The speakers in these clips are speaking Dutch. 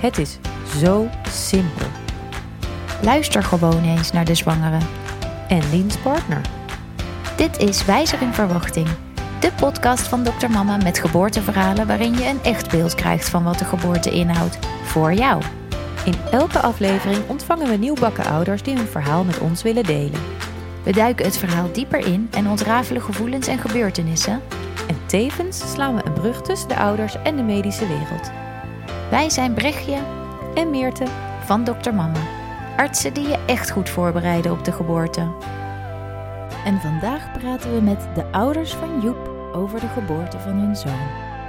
Het is zo simpel. Luister gewoon eens naar de zwangere. En Liens partner. Dit is Wijzer in Verwachting. De podcast van Dr. Mama met geboorteverhalen waarin je een echt beeld krijgt van wat de geboorte inhoudt. Voor jou. In elke aflevering ontvangen we nieuwbakken ouders die hun verhaal met ons willen delen. We duiken het verhaal dieper in en ontrafelen gevoelens en gebeurtenissen. En tevens slaan we een brug tussen de ouders en de medische wereld. Wij zijn Brechtje En Meerte van Dr. Mama. Artsen die je echt goed voorbereiden op de geboorte. En vandaag praten we met de ouders van Joep over de geboorte van hun zoon.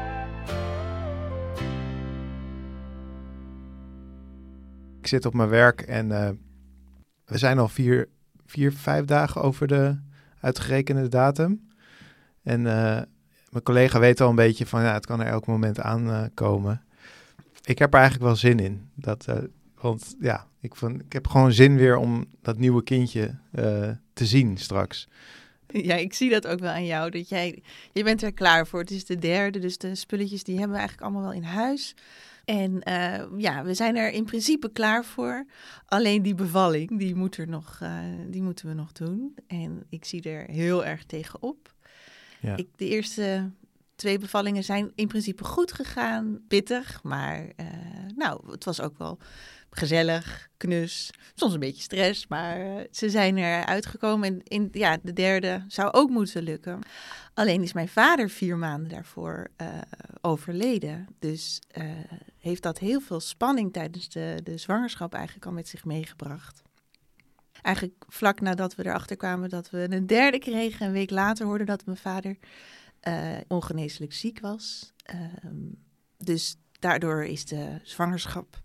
Ik zit op mijn werk en we zijn al 5 dagen over de uitgerekende datum. En mijn collega weet al een beetje van, het kan er elk moment aankomen. Ik heb er eigenlijk wel zin in. Want ik heb gewoon zin weer om dat nieuwe kindje te zien straks. Ja, ik zie dat ook wel aan jou. Dat je bent er klaar voor. Het is de derde, dus de spulletjes die hebben we eigenlijk allemaal wel in huis. En we zijn er in principe klaar voor. Alleen die bevalling, die moeten we nog doen. En ik zie er heel erg tegenop. Ja. De eerste 2 bevallingen zijn in principe goed gegaan. Pittig, maar het was ook wel gezellig, knus. Soms een beetje stress, maar ze zijn er uitgekomen. En de derde zou ook moeten lukken. Alleen is mijn vader 4 maanden daarvoor overleden. Dus heeft dat heel veel spanning tijdens de zwangerschap eigenlijk al met zich meegebracht. Eigenlijk vlak nadat we erachter kwamen dat we een derde kregen, een week later hoorde dat mijn vader ongeneeslijk ziek was. Dus daardoor is de zwangerschap...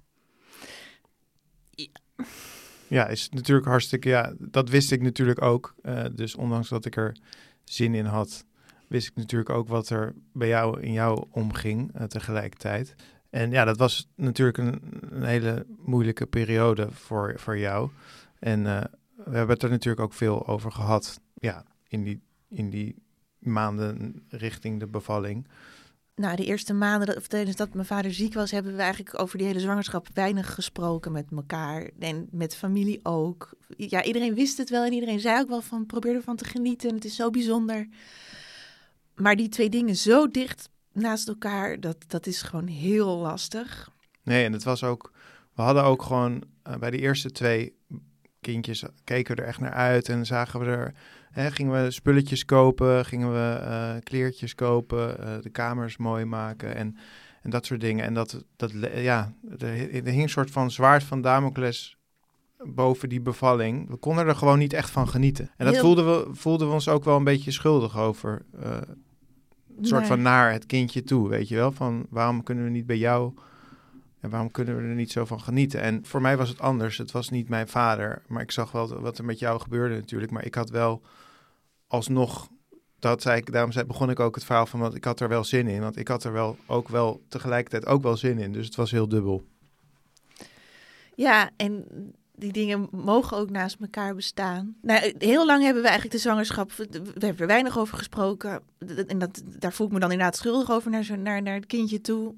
Ja, is natuurlijk hartstikke... Ja, dat wist ik natuurlijk ook. Dus ondanks dat ik er zin in had, wist ik natuurlijk ook wat er bij jou in jou omging tegelijkertijd. En ja, dat was natuurlijk een hele moeilijke periode voor jou. En we hebben het er natuurlijk ook veel over gehad. Ja, in die maanden richting de bevalling. Nou, de eerste maanden tijdens dat mijn vader ziek was, hebben we eigenlijk over die hele zwangerschap weinig gesproken met elkaar. En met familie ook. Ja, iedereen wist het wel en iedereen zei ook wel van probeer ervan te genieten. Het is zo bijzonder. Maar die 2 dingen zo dicht naast elkaar, dat is gewoon heel lastig. Nee, en het was ook... We hadden ook gewoon bij de eerste 2 kindjes keken we er echt naar uit en zagen we er... gingen we spulletjes kopen, gingen we kleertjes kopen, de kamers mooi maken en dat soort dingen. En er hing een soort van zwaard van Damocles boven die bevalling. We konden er gewoon niet echt van genieten. En dat voelden we ons ook wel een beetje schuldig over. Een soort van naar het kindje toe, weet je wel? Van waarom kunnen we niet bij jou... En waarom kunnen we er niet zo van genieten? En voor mij was het anders. Het was niet mijn vader. Maar ik zag wel wat er met jou gebeurde natuurlijk. Maar ik had wel alsnog... Daarom begon ik ook het verhaal van... Want ik had er wel zin in. Want ik had er wel tegelijkertijd ook wel zin in. Dus het was heel dubbel. Ja, en die dingen mogen ook naast elkaar bestaan. Nou, heel lang hebben we eigenlijk de zwangerschap... We hebben er weinig over gesproken. En daar voel ik me dan inderdaad schuldig over naar het kindje toe.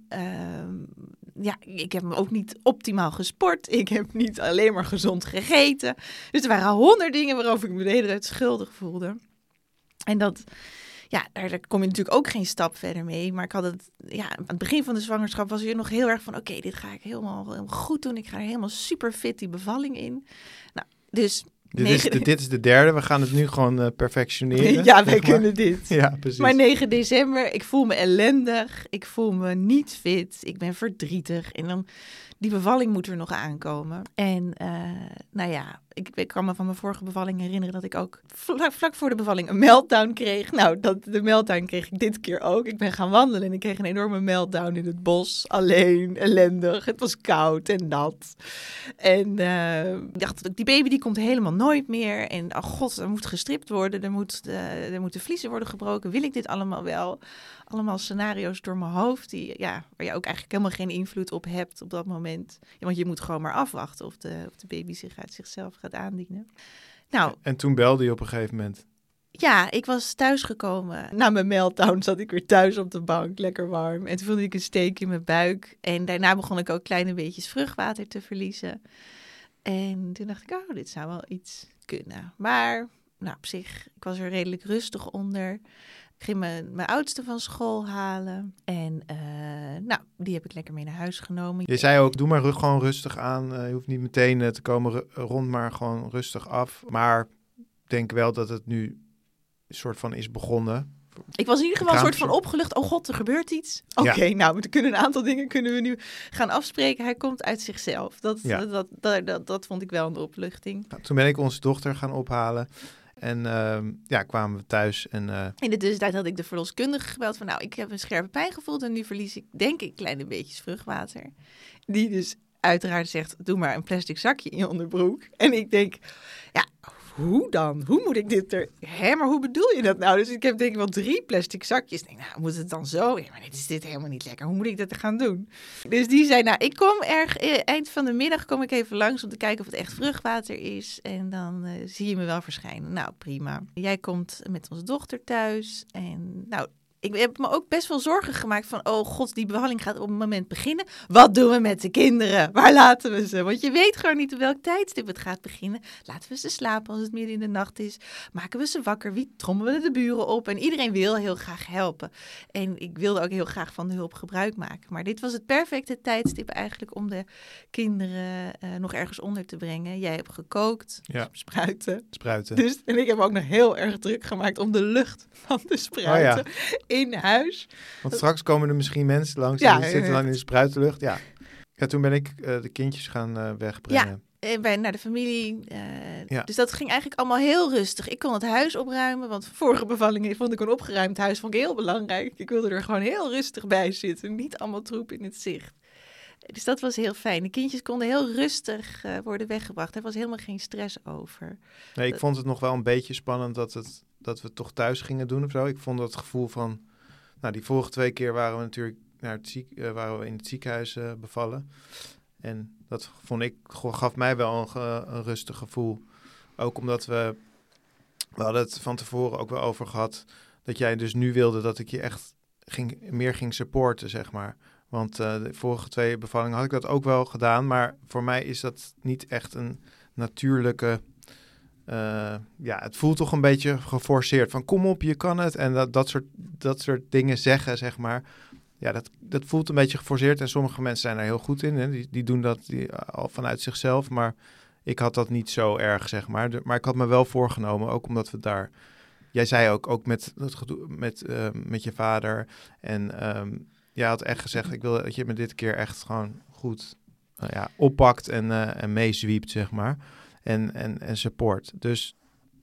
Ik heb me ook niet optimaal gesport. Ik heb niet alleen maar gezond gegeten. Dus er waren 100 dingen waarover ik me de hele tijd schuldig voelde. En daar kom je natuurlijk ook geen stap verder mee. Maar ik had het, aan het begin van de zwangerschap was je nog heel erg van... Oké, dit ga ik helemaal goed doen. Ik ga er helemaal super fit die bevalling in. Nou, dus... Dit is de derde. We gaan het nu gewoon perfectioneren. Ja, wij kunnen dit. Ja, precies. Maar 9 december, ik voel me ellendig. Ik voel me niet fit. Ik ben verdrietig. En dan, die bevalling moet er nog aankomen. En ik kan me van mijn vorige bevalling herinneren dat ik ook vlak voor de bevalling een meltdown kreeg. Nou, de meltdown kreeg ik dit keer ook. Ik ben gaan wandelen en ik kreeg een enorme meltdown in het bos. Alleen, ellendig. Het was koud en nat. En ik dacht, die baby die komt helemaal nooit meer. En oh god, er moet gestript worden. Er moeten vliezen worden gebroken. Wil ik dit allemaal wel? Allemaal scenario's door mijn hoofd waar je ook eigenlijk helemaal geen invloed op hebt op dat moment. Ja, want je moet gewoon maar afwachten of de baby zich uit zichzelf gaat aandienen. Nou, en toen belde je op een gegeven moment. Ja, ik was thuisgekomen. Na mijn meltdown zat ik weer thuis op de bank, lekker warm. En toen voelde ik een steek in mijn buik. En daarna begon ik ook kleine beetjes vruchtwater te verliezen. En toen dacht ik, dit zou wel iets kunnen. Maar op zich, ik was er redelijk rustig onder. Ik ging mijn oudste van school halen. En die heb ik lekker mee naar huis genomen. Je zei ook, doe maar gewoon rustig aan. Je hoeft niet meteen te komen, rond maar gewoon rustig af. Maar ik denk wel dat het nu een soort van is begonnen. Ik was in ieder geval een soort van opgelucht. Oh god, er gebeurt iets. Oké, we kunnen een aantal dingen kunnen we nu gaan afspreken. Hij komt uit zichzelf. Dat vond ik wel een opluchting. Nou, toen ben ik onze dochter gaan ophalen. En kwamen we thuis. En, In de tussentijd had ik de verloskundige gebeld van... ik heb een scherpe pijn gevoeld en nu verlies ik, denk ik, kleine beetjes vruchtwater. Die dus uiteraard zegt, doe maar een plastic zakje in je onderbroek. En ik denk, hoe dan? Hoe moet ik dit er... maar hoe bedoel je dat nou? Dus ik heb denk ik wel 3 plastic zakjes. Ik denk, moet het dan zo? Ja, maar is dit helemaal niet lekker. Hoe moet ik dat gaan doen? Dus die zei, ik kom eind van de middag kom ik even langs om te kijken of het echt vruchtwater is. En dan zie je me wel verschijnen. Nou, prima. Jij komt met onze dochter thuis. En ik heb me ook best wel zorgen gemaakt van... oh god, die bevalling gaat op een moment beginnen. Wat doen we met de kinderen? Waar laten we ze? Want je weet gewoon niet op welk tijdstip het gaat beginnen. Laten we ze slapen als het midden in de nacht is? Maken we ze wakker? Wie trommelen de buren op? En iedereen wil heel graag helpen. En ik wilde ook heel graag van de hulp gebruik maken. Maar dit was het perfecte tijdstip eigenlijk... om de kinderen nog ergens onder te brengen. Jij hebt gekookt, spruiten. Dus, en ik heb ook nog heel erg druk gemaakt... om de lucht van de spruiten... in huis. Want straks komen er misschien mensen langs die zitten dan in de spruitenlucht. Ja, toen ben ik de kindjes gaan wegbrengen. Ja, naar de familie. Dus dat ging eigenlijk allemaal heel rustig. Ik kon het huis opruimen, want vorige bevallingen vond ik een opgeruimd huis vond ik heel belangrijk. Ik wilde er gewoon heel rustig bij zitten. Niet allemaal troep in het zicht. Dus dat was heel fijn. De kindjes konden heel rustig worden weggebracht. Er was helemaal geen stress over. Nee, ik vond het nog wel een beetje spannend dat we het toch thuis gingen doen of zo. Ik vond dat gevoel van... die vorige 2 keer waren we natuurlijk waren we in het ziekenhuis bevallen. En dat gaf mij wel een rustig gevoel. Ook omdat we hadden het van tevoren ook wel over gehad... dat jij dus nu wilde dat ik je echt meer ging supporten, zeg maar. Want de vorige 2 bevallingen had ik dat ook wel gedaan. Maar voor mij is dat niet echt een natuurlijke... het voelt toch een beetje geforceerd. Van kom op, je kan het. En dat soort dingen zeggen, zeg maar. Ja, dat voelt een beetje geforceerd. En sommige mensen zijn er heel goed in. Hè? Die doen dat al vanuit zichzelf. Maar ik had dat niet zo erg, zeg maar. Maar ik had me wel voorgenomen, ook omdat we daar... Jij zei ook met je vader. En jij had echt gezegd... ik wil dat je me dit keer echt gewoon goed oppakt en meezwiept, zeg maar. En support. Dus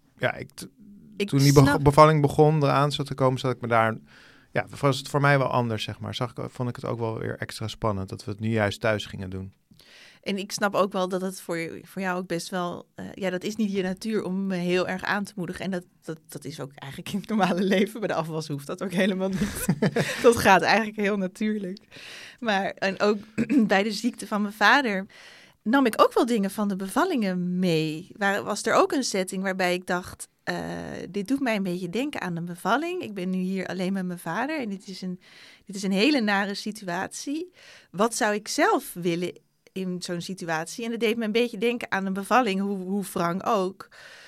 toen die bevalling begon eraan zat te komen, zat ik me daar... Ja, was het voor mij wel anders, zeg maar. Vond ik het ook wel weer extra spannend dat we het nu juist thuis gingen doen. En ik snap ook wel dat het voor jou ook best wel... dat is niet je natuur om me heel erg aan te moedigen. En dat is ook eigenlijk in het normale leven. Bij de afwas hoeft dat ook helemaal niet. Dat gaat eigenlijk heel natuurlijk. Maar en ook bij de ziekte van mijn vader... nam ik ook wel dingen van de bevallingen mee. Was er ook een setting waarbij ik dacht... dit doet mij een beetje denken aan een bevalling. Ik ben nu hier alleen met mijn vader en dit is een hele nare situatie. Wat zou ik zelf willen in zo'n situatie? En dat deed me een beetje denken aan een bevalling, hoe wrang ook.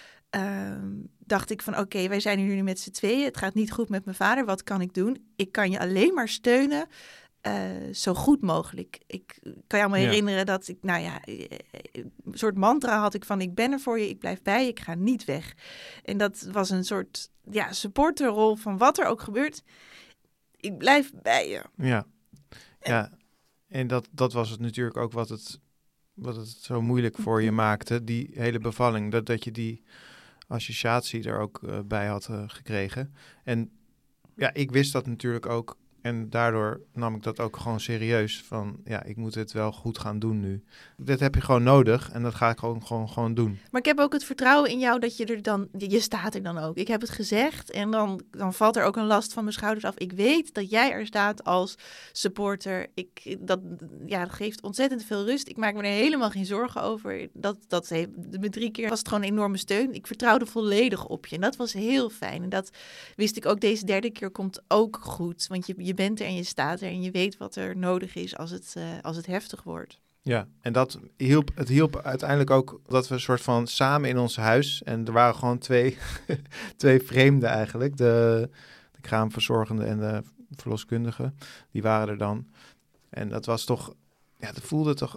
Dacht ik van oké, wij zijn hier nu met z'n tweeën. Het gaat niet goed met mijn vader. Wat kan ik doen? Ik kan je alleen maar steunen. Zo goed mogelijk. Ik kan je allemaal herinneren dat ik, een soort mantra had ik van ik ben er voor je, ik blijf bij je, ik ga niet weg. En dat was een soort supporterrol van wat er ook gebeurt. Ik blijf bij je. Ja. En dat was het natuurlijk ook wat het zo moeilijk voor je maakte, die hele bevalling. Dat je die associatie er ook bij had gekregen. En ik wist dat natuurlijk ook En daardoor nam ik dat ook gewoon serieus. Van ja, ik moet het wel goed gaan doen nu. Dit heb je gewoon nodig en dat ga ik gewoon doen. Maar ik heb ook het vertrouwen in jou dat je er dan... Je staat er dan ook. Ik heb het gezegd en dan valt er ook een last van mijn schouders af. Ik weet dat jij er staat als supporter. Dat geeft ontzettend veel rust. Ik maak me er helemaal geen zorgen over. Met 3 keer was het gewoon een enorme steun. Ik vertrouwde volledig op je en dat was heel fijn. En dat wist ik ook deze 3e keer komt ook goed. Want je bent er en je staat er en je weet wat er nodig is als het heftig wordt. Ja, en het hielp uiteindelijk ook dat we een soort van samen in ons huis... en er waren gewoon twee vreemden eigenlijk. De kraamverzorgende en de verloskundige, die waren er dan. En dat was toch... Ja, dat voelde toch...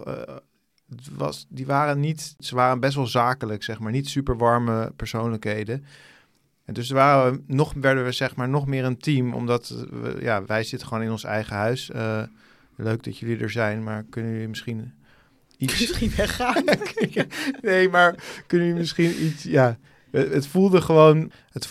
Ze waren best wel zakelijk, zeg maar. Niet super warme persoonlijkheden. En dus werden we zeg maar nog meer een team, omdat wij zitten gewoon in ons eigen huis. Leuk dat jullie er zijn, maar kunnen jullie misschien iets... Misschien weggaan. Nee, maar kunnen jullie misschien iets... Ja, het voelde gewoon...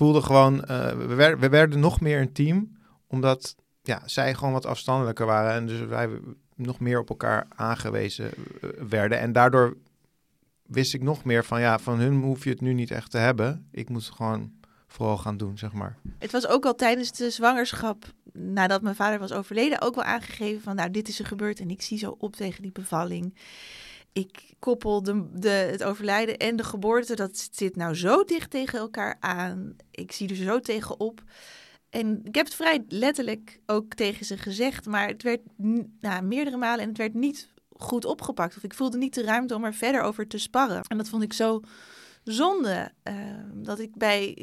We werden nog meer een team, omdat zij gewoon wat afstandelijker waren. En dus wij nog meer op elkaar aangewezen werden. En daardoor wist ik nog meer van hun hoef je het nu niet echt te hebben. Ik moet gewoon vooral gaan doen, zeg maar. Het was ook al tijdens de zwangerschap, nadat mijn vader was overleden, ook wel aangegeven van, dit is er gebeurd en ik zie zo op tegen die bevalling. Ik koppel het overlijden en de geboorte, dat zit nou zo dicht tegen elkaar aan. Ik zie er zo tegenop. En ik heb het vrij letterlijk ook tegen ze gezegd, maar het werd meerdere malen en het werd niet goed opgepakt. Of ik voelde niet de ruimte om er verder over te sparren. En dat vond ik zo zonde, dat ik bij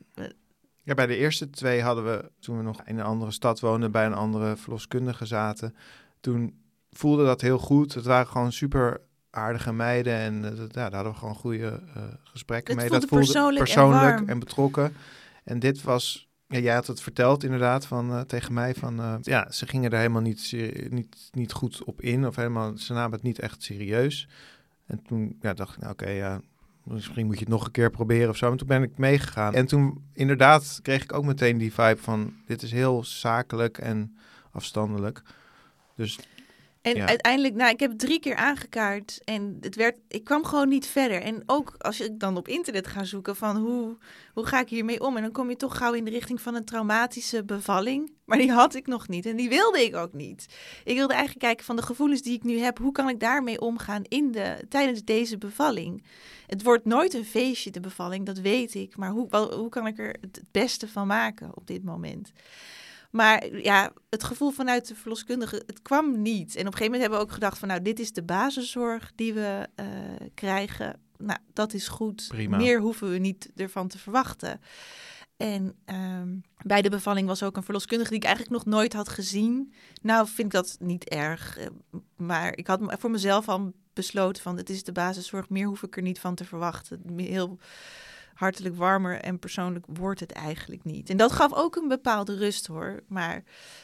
de eerste 2 hadden we, toen we nog in een andere stad woonden, bij een andere verloskundige zaten. Toen voelde dat heel goed. Het waren gewoon super aardige meiden en daar hadden we gewoon goede gesprekken mee. Dat voelde persoonlijk en betrokken. En dit was, jij had het verteld inderdaad tegen mij, ze gingen er helemaal niet goed op in. Of helemaal, ze namen het niet echt serieus. En toen dacht ik, misschien moet je het nog een keer proberen of zo. En toen ben ik meegegaan. En toen inderdaad kreeg ik ook meteen die vibe van, dit is heel zakelijk en afstandelijk. Dus... En uiteindelijk, ik heb het 3 keer aangekaart en ik kwam gewoon niet verder. En ook als je dan op internet gaat zoeken van hoe ga ik hiermee om? En dan kom je toch gauw in de richting van een traumatische bevalling. Maar die had ik nog niet en die wilde ik ook niet. Ik wilde eigenlijk kijken van de gevoelens die ik nu heb, hoe kan ik daarmee omgaan tijdens deze bevalling? Het wordt nooit een feestje, de bevalling, dat weet ik. Maar hoe kan ik er het beste van maken op dit moment? Maar het gevoel vanuit de verloskundige, het kwam niet. En op een gegeven moment hebben we ook gedacht van, dit is de basiszorg die we krijgen. Nou, dat is goed. Prima. Meer hoeven we niet ervan te verwachten. En bij de bevalling was ook een verloskundige die ik eigenlijk nog nooit had gezien. Nou, vind ik dat niet erg. Maar ik had voor mezelf al besloten van, het is de basiszorg. Meer hoef ik er niet van te verwachten. Heel hartelijk warmer en persoonlijk wordt het eigenlijk niet. En dat gaf ook een bepaalde rust hoor. Maar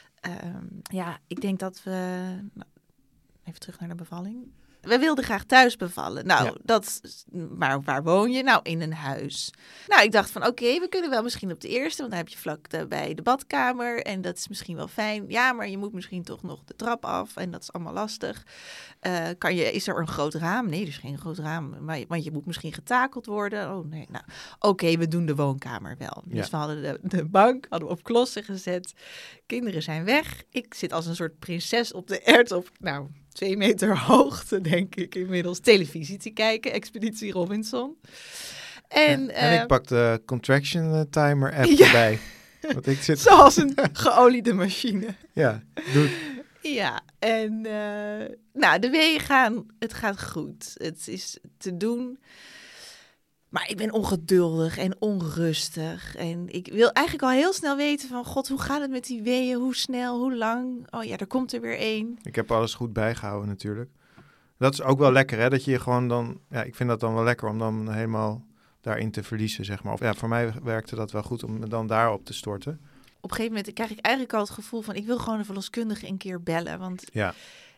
ik denk dat we... even terug naar de bevalling. We wilden graag thuis bevallen. Maar waar woon je? Nou, in een huis. Nou, ik dacht van oké, we kunnen wel misschien op de eerste, want dan heb je vlak bij de badkamer en dat is misschien wel fijn. Ja, maar je moet misschien toch nog de trap af en dat is allemaal lastig. Is er een groot raam? Nee, er is geen groot raam, want je moet misschien getakeld worden. Oh nee, nou oké, we doen de woonkamer wel. Dus we hadden de bank hadden we op klossen gezet. Kinderen zijn weg. Ik zit als een soort prinses op de ert op, 2 meter hoogte, denk ik, inmiddels televisie te kijken. Expeditie Robinson. En ik pak de contraction timer app erbij. Want ik zit... Zoals een geoliede machine. Ja, doe. Ja, en de weeën het gaat goed. Het is te doen. Maar ik ben ongeduldig en onrustig. En ik wil eigenlijk al heel snel weten van, God, hoe gaat het met die weeën? Hoe snel, hoe lang? Oh ja, er komt er weer 1. Ik heb alles goed bijgehouden natuurlijk. Dat is ook wel lekker, hè? Dat je gewoon dan... Ja, ik vind dat dan wel lekker om dan helemaal daarin te verliezen, zeg maar. Of voor mij werkte dat wel goed om me dan daarop te storten. Op een gegeven moment krijg ik eigenlijk al het gevoel van, ik wil gewoon een verloskundige een keer bellen. Want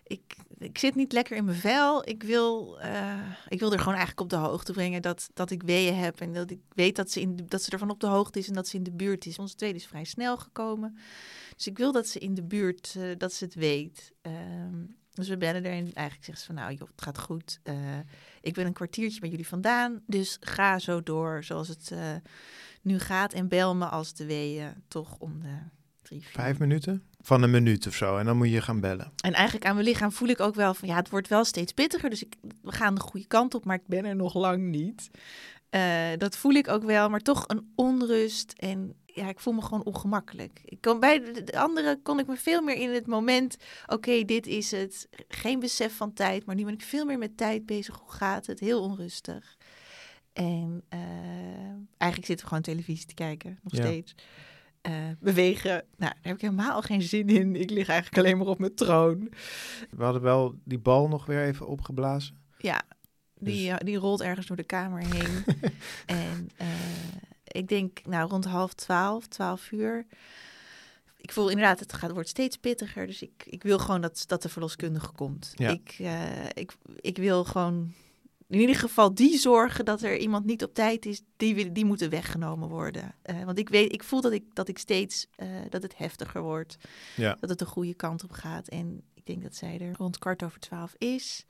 ik zit niet lekker in mijn vel. Ik wil er gewoon eigenlijk op de hoogte brengen dat ik weeën heb. En dat ik weet dat ze ervan op de hoogte is en dat ze in de buurt is. Onze tweede is vrij snel gekomen. Dus ik wil dat ze in de buurt, dat ze het weet. Dus we bellen er en eigenlijk zegt ze van, nou joh, het gaat goed. Ik ben een kwartiertje bij jullie vandaan. Dus ga zo door zoals het nu gaat. En bel me als de weeën toch om de 3-4. 5 minuten? Van een minuut of zo. En dan moet je gaan bellen. En eigenlijk aan mijn lichaam voel ik ook wel van, ja, het wordt wel steeds pittiger. Dus we gaan de goede kant op, maar ik ben er nog lang niet. Dat voel ik ook wel, maar toch een onrust. En ja, ik voel me gewoon ongemakkelijk. Bij de anderen kon ik me veel meer in het moment, oké, dit is het. Geen besef van tijd, maar nu ben ik veel meer met tijd bezig. Hoe gaat het? Heel onrustig. En eigenlijk zitten we gewoon televisie te kijken, nog steeds. Bewegen, nou, daar heb ik helemaal geen zin in. Ik lig eigenlijk alleen maar op mijn troon. We hadden wel die bal nog weer even opgeblazen. Ja, die rolt ergens door de kamer heen. En ik denk, nou, rond 11:30, 12:00. Ik voel inderdaad, het wordt steeds pittiger. Dus ik wil gewoon dat de verloskundige komt. Ja. Ik wil gewoon in ieder geval die zorgen dat er iemand niet op tijd is. Die moeten weggenomen worden. Want ik voel dat ik steeds, dat het heftiger wordt. Ja. Dat het de goede kant op gaat. En ik denk dat zij er rond 11:15 is.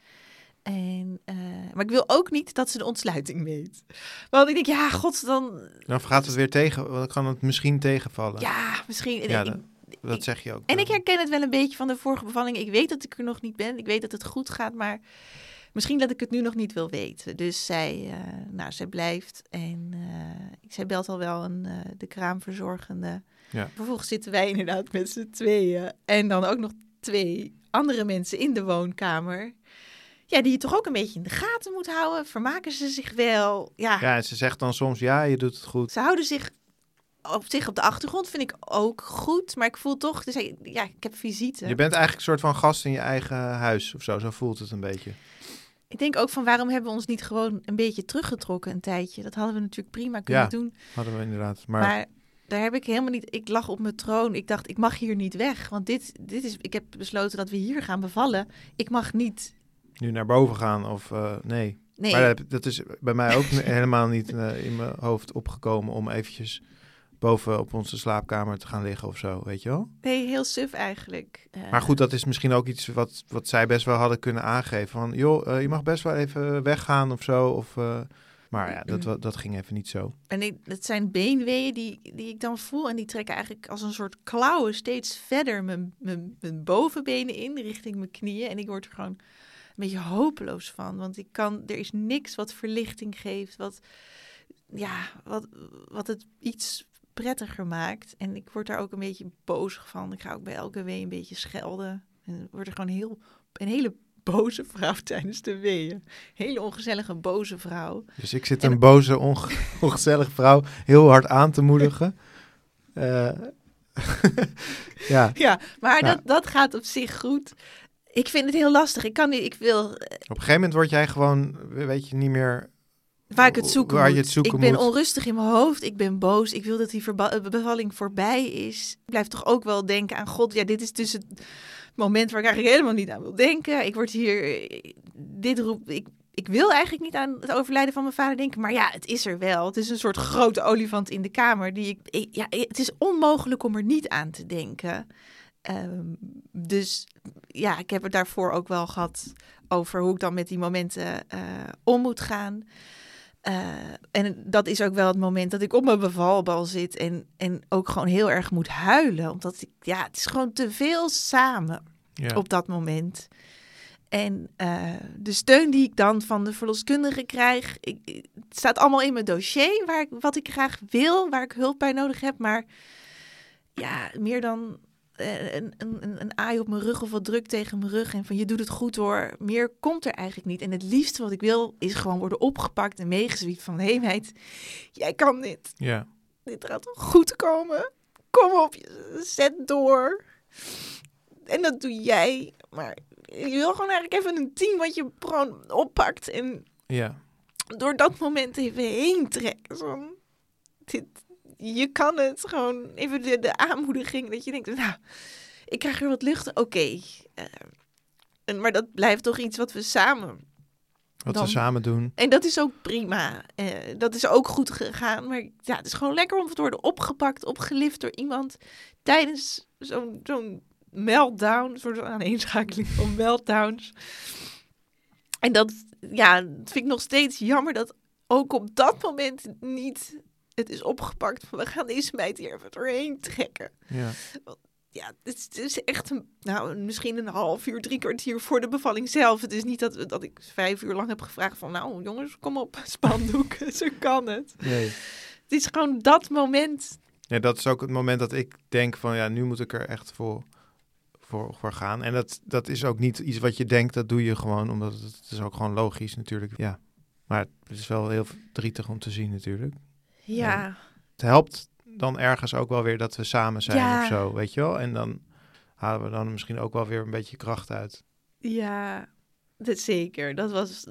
Maar ik wil ook niet dat ze de ontsluiting weet. Want ik denk, ja, god, dan gaat het weer tegen. Dan kan het misschien tegenvallen. Ja, misschien. Ja, dat zeg je ook. En ik herken het wel een beetje van de vorige bevalling. Ik weet dat ik er nog niet ben. Ik weet dat het goed gaat, maar misschien dat ik het nu nog niet wil weten. Dus zij blijft en zij belt al wel de kraamverzorgende. Ja. Vervolgens zitten wij inderdaad met z'n tweeën. En dan ook nog 2 andere mensen in de woonkamer. Ja, die je toch ook een beetje in de gaten moet houden. Vermaken ze zich wel? Ja, en ze zegt dan soms, ja, je doet het goed. Ze houden zich op de achtergrond, vind ik ook goed. Maar ik voel toch, dus ik heb visite. Je bent eigenlijk een soort van gast in je eigen huis of zo. Zo voelt het een beetje. Ik denk ook van, waarom hebben we ons niet gewoon een beetje teruggetrokken een tijdje? Dat hadden we natuurlijk prima kunnen doen. Hadden we inderdaad. Maar daar heb ik helemaal niet. Ik lag op mijn troon. Ik dacht, ik mag hier niet weg. Want dit is. Ik heb besloten dat we hier gaan bevallen. Ik mag niet nu naar boven gaan of nee. Maar dat is bij mij ook helemaal niet in mijn hoofd opgekomen om eventjes boven op onze slaapkamer te gaan liggen of zo, weet je wel? Nee, heel suf eigenlijk. Maar goed, dat is misschien ook iets wat zij best wel hadden kunnen aangeven. Van, joh, je mag best wel even weggaan of zo. Of, maar ja, dat ging even niet zo. En dat zijn beenweeën die ik dan voel. En die trekken eigenlijk als een soort klauwen steeds verder mijn bovenbenen in, richting mijn knieën. En ik word er gewoon een beetje hopeloos van. Want er is niks wat verlichting geeft, wat het iets prettiger maakt. En ik word daar ook een beetje boos van. Ik ga ook bij elke wee een beetje schelden. En word er gewoon een hele boze vrouw tijdens de weeën. Hele ongezellige, boze vrouw. Dus ik zit een boze, ongezellige vrouw heel hard aan te moedigen. Ja, maar dat gaat op zich goed. Ik vind het heel lastig. Op een gegeven moment word jij gewoon, weet je, niet meer waar ik het zoeken moet. Ik ben moet. Onrustig in mijn hoofd. Ik ben boos. Ik wil dat die bevalling voorbij is. Ik blijf toch ook wel denken aan God. Ja, dit is dus het moment waar ik eigenlijk helemaal niet aan wil denken. Ik word hier. Ik wil eigenlijk niet aan het overlijden van mijn vader denken. Maar ja, het is er wel. Het is een soort grote olifant in de kamer. Het is onmogelijk om er niet aan te denken. Dus ja, ik heb het daarvoor ook wel gehad over hoe ik dan met die momenten om moet gaan. En dat is ook wel het moment dat ik op mijn bevalbal zit en ook gewoon heel erg moet huilen. Omdat het is gewoon te veel samen op dat moment. En de steun die ik dan van de verloskundige krijg, het staat allemaal in mijn dossier wat ik graag wil, waar ik hulp bij nodig heb. Maar ja, meer dan een aai op mijn rug of wat druk tegen mijn rug en van je doet het goed hoor. Meer komt er eigenlijk niet. En het liefste wat ik wil is gewoon worden opgepakt en meegezwiept van hé meid, jij kan dit. Ja. Dit gaat goed komen. Kom op, zet door. En dat doe jij. Maar je wil gewoon eigenlijk even een team wat je gewoon oppakt en door dat moment even heen trekken. Zo, je kan het gewoon even de aanmoediging dat je denkt, nou, ik krijg er wat lucht. Oké. Maar dat blijft toch iets wat we samen... Wat we samen doen. En dat is ook prima. Dat is ook goed gegaan. Maar ja, het is gewoon lekker om te worden opgepakt, opgelift door iemand tijdens zo'n meltdown. Een soort aaneenschakeling van meltdowns. En dat vind ik nog steeds jammer dat ook op dat moment niet het is opgepakt. Van, we gaan deze meid hier even doorheen trekken. Ja. Ja, het is echt misschien een half uur, 3 kwartier voor de bevalling zelf. Het is niet dat ik 5 uur lang heb gevraagd van... Nou, jongens, kom op, spandoek. Zo kan het. Nee. Het is gewoon dat moment. Ja, dat is ook het moment dat ik denk van... Ja, nu moet ik er echt voor gaan. En dat is ook niet iets wat je denkt, dat doe je gewoon. Omdat het is ook gewoon logisch natuurlijk. Ja, maar het is wel heel verdrietig om te zien natuurlijk. Ja. Het helpt dan ergens ook wel weer dat we samen zijn of zo, weet je wel? En dan halen we dan misschien ook wel weer een beetje kracht uit. Ja, dat zeker. Dat was...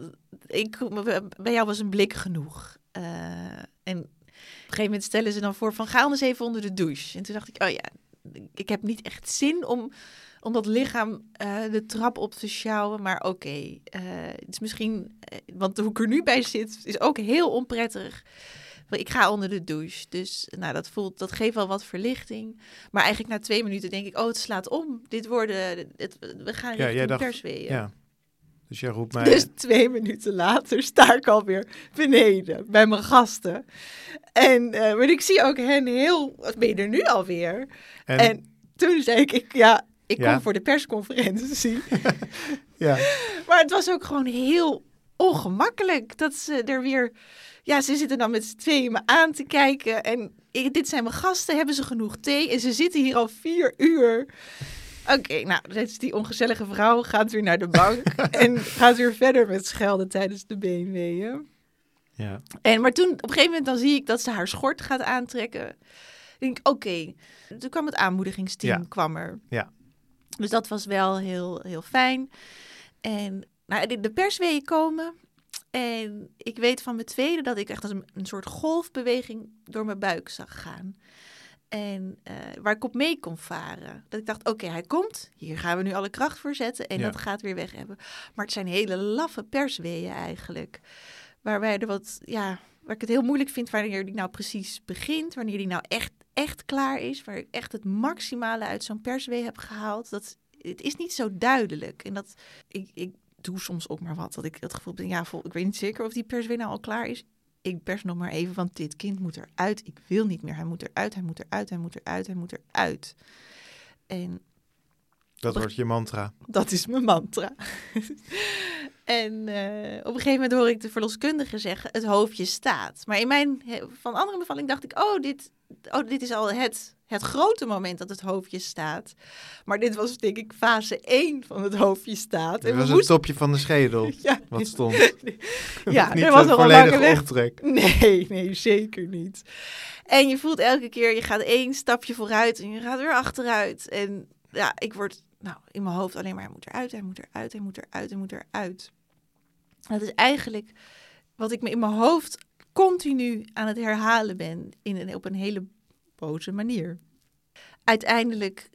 bij jou was een blik genoeg. En op een gegeven moment stellen ze dan voor van... Ga anders even onder de douche. En toen dacht ik, ik heb niet echt zin om dat lichaam de trap op te sjouwen. Maar oké, het is misschien... want hoe ik er nu bij zit, is ook heel onprettig. Ik ga onder de douche. Dus dat geeft wel wat verlichting. Maar eigenlijk na 2 minuten denk ik... het slaat om. We gaan richting persweeën. Ja. Dus jij roept mij... Dus 2 minuten later sta ik alweer beneden bij mijn gasten. Maar ik zie ook hen heel... Ben je er nu alweer? En toen zei ik kom voor de persconferentie. Ja. Maar het was ook gewoon heel ongemakkelijk dat ze er weer... Ja, ze zitten dan met z'n tweeën me aan te kijken. En dit zijn mijn gasten, hebben ze genoeg thee? En ze zitten hier al 4 uur. Oké, dus die ongezellige vrouw gaat weer naar de bank. En gaat weer verder met schelden tijdens de beenweeën. Ja. Maar toen, op een gegeven moment, dan zie ik dat ze haar schort gaat aantrekken. Ik denk, oké. Toen kwam het aanmoedigingsteam, kwam er. Ja. Dus dat was wel heel, heel fijn. En de persweeën komen... En ik weet van mijn tweede dat ik echt als een soort golfbeweging door mijn buik zag gaan. En waar ik op mee kon varen. Dat ik dacht, oké, hij komt. Hier gaan we nu alle kracht voor zetten. En dat gaat weer weg hebben. Maar het zijn hele laffe persweeën eigenlijk. Waarbij waar ik het heel moeilijk vind wanneer die nou precies begint. Wanneer die nou echt klaar is. Waar ik echt het maximale uit zo'n perswee heb gehaald. Het is niet zo duidelijk. En dat ik doe soms ook maar wat. Dat ik het gevoel heb, ik weet niet zeker of die perswee nou al klaar is. Ik pers nog maar even, want dit kind moet eruit. Ik wil niet meer. Hij moet eruit, hij moet eruit, hij moet eruit, hij moet eruit. En dat wordt je mantra. Dat is mijn mantra. En op een gegeven moment hoor ik de verloskundige zeggen, het hoofdje staat. Maar in mijn van andere bevalling dacht ik, dit is al het grote moment dat het hoofdje staat. Maar dit was denk ik fase 1 van het hoofdje staat. Dat was het topje van de schedel wat stond. Ja, niet er was nog een lange weg. Optrek. Nee, zeker niet. En je voelt elke keer, je gaat 1 stapje vooruit en je gaat weer achteruit. En ik word in mijn hoofd alleen maar, hij moet eruit, hij moet eruit, hij moet eruit, hij moet eruit. Dat is eigenlijk wat ik me in mijn hoofd continu aan het herhalen ben op een hele boze manier. Uiteindelijk,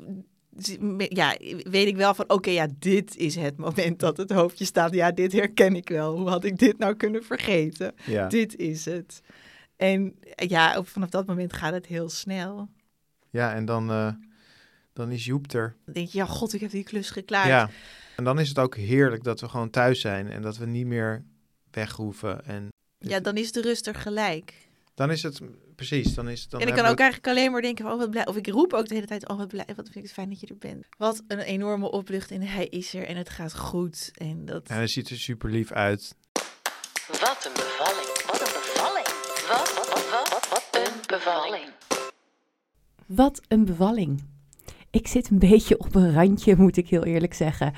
weet ik wel van, dit is het moment dat het hoofdje staat. Ja, dit herken ik wel. Hoe had ik dit nou kunnen vergeten? Ja. Dit is het. En vanaf dat moment gaat het heel snel. Ja, en dan is Joep er. Dan denk je, god, ik heb die klus geklaard. Ja, en dan is het ook heerlijk dat we gewoon thuis zijn en dat we niet meer weg hoeven. Dan is de rust er gelijk. Dan is het, precies. En ik kan ook eigenlijk alleen maar denken van, wat blij. Of ik roep ook de hele tijd, wat blij, wat vind ik het fijn dat je er bent. Wat een enorme opluchting. Hij is er en het gaat goed. En hij ziet er super lief uit. Wat een bevalling. Wat een bevalling. Wat een bevalling. Wat een bevalling. Ik zit een beetje op een randje, moet ik heel eerlijk zeggen.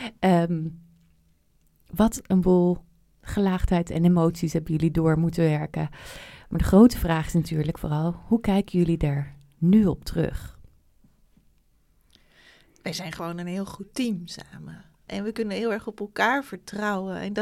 Wat een boel gelaagdheid en emoties hebben jullie door moeten werken. Maar de grote vraag is natuurlijk vooral, hoe kijken jullie er nu op terug? Wij zijn gewoon een heel goed team samen. En we kunnen heel erg op elkaar vertrouwen. En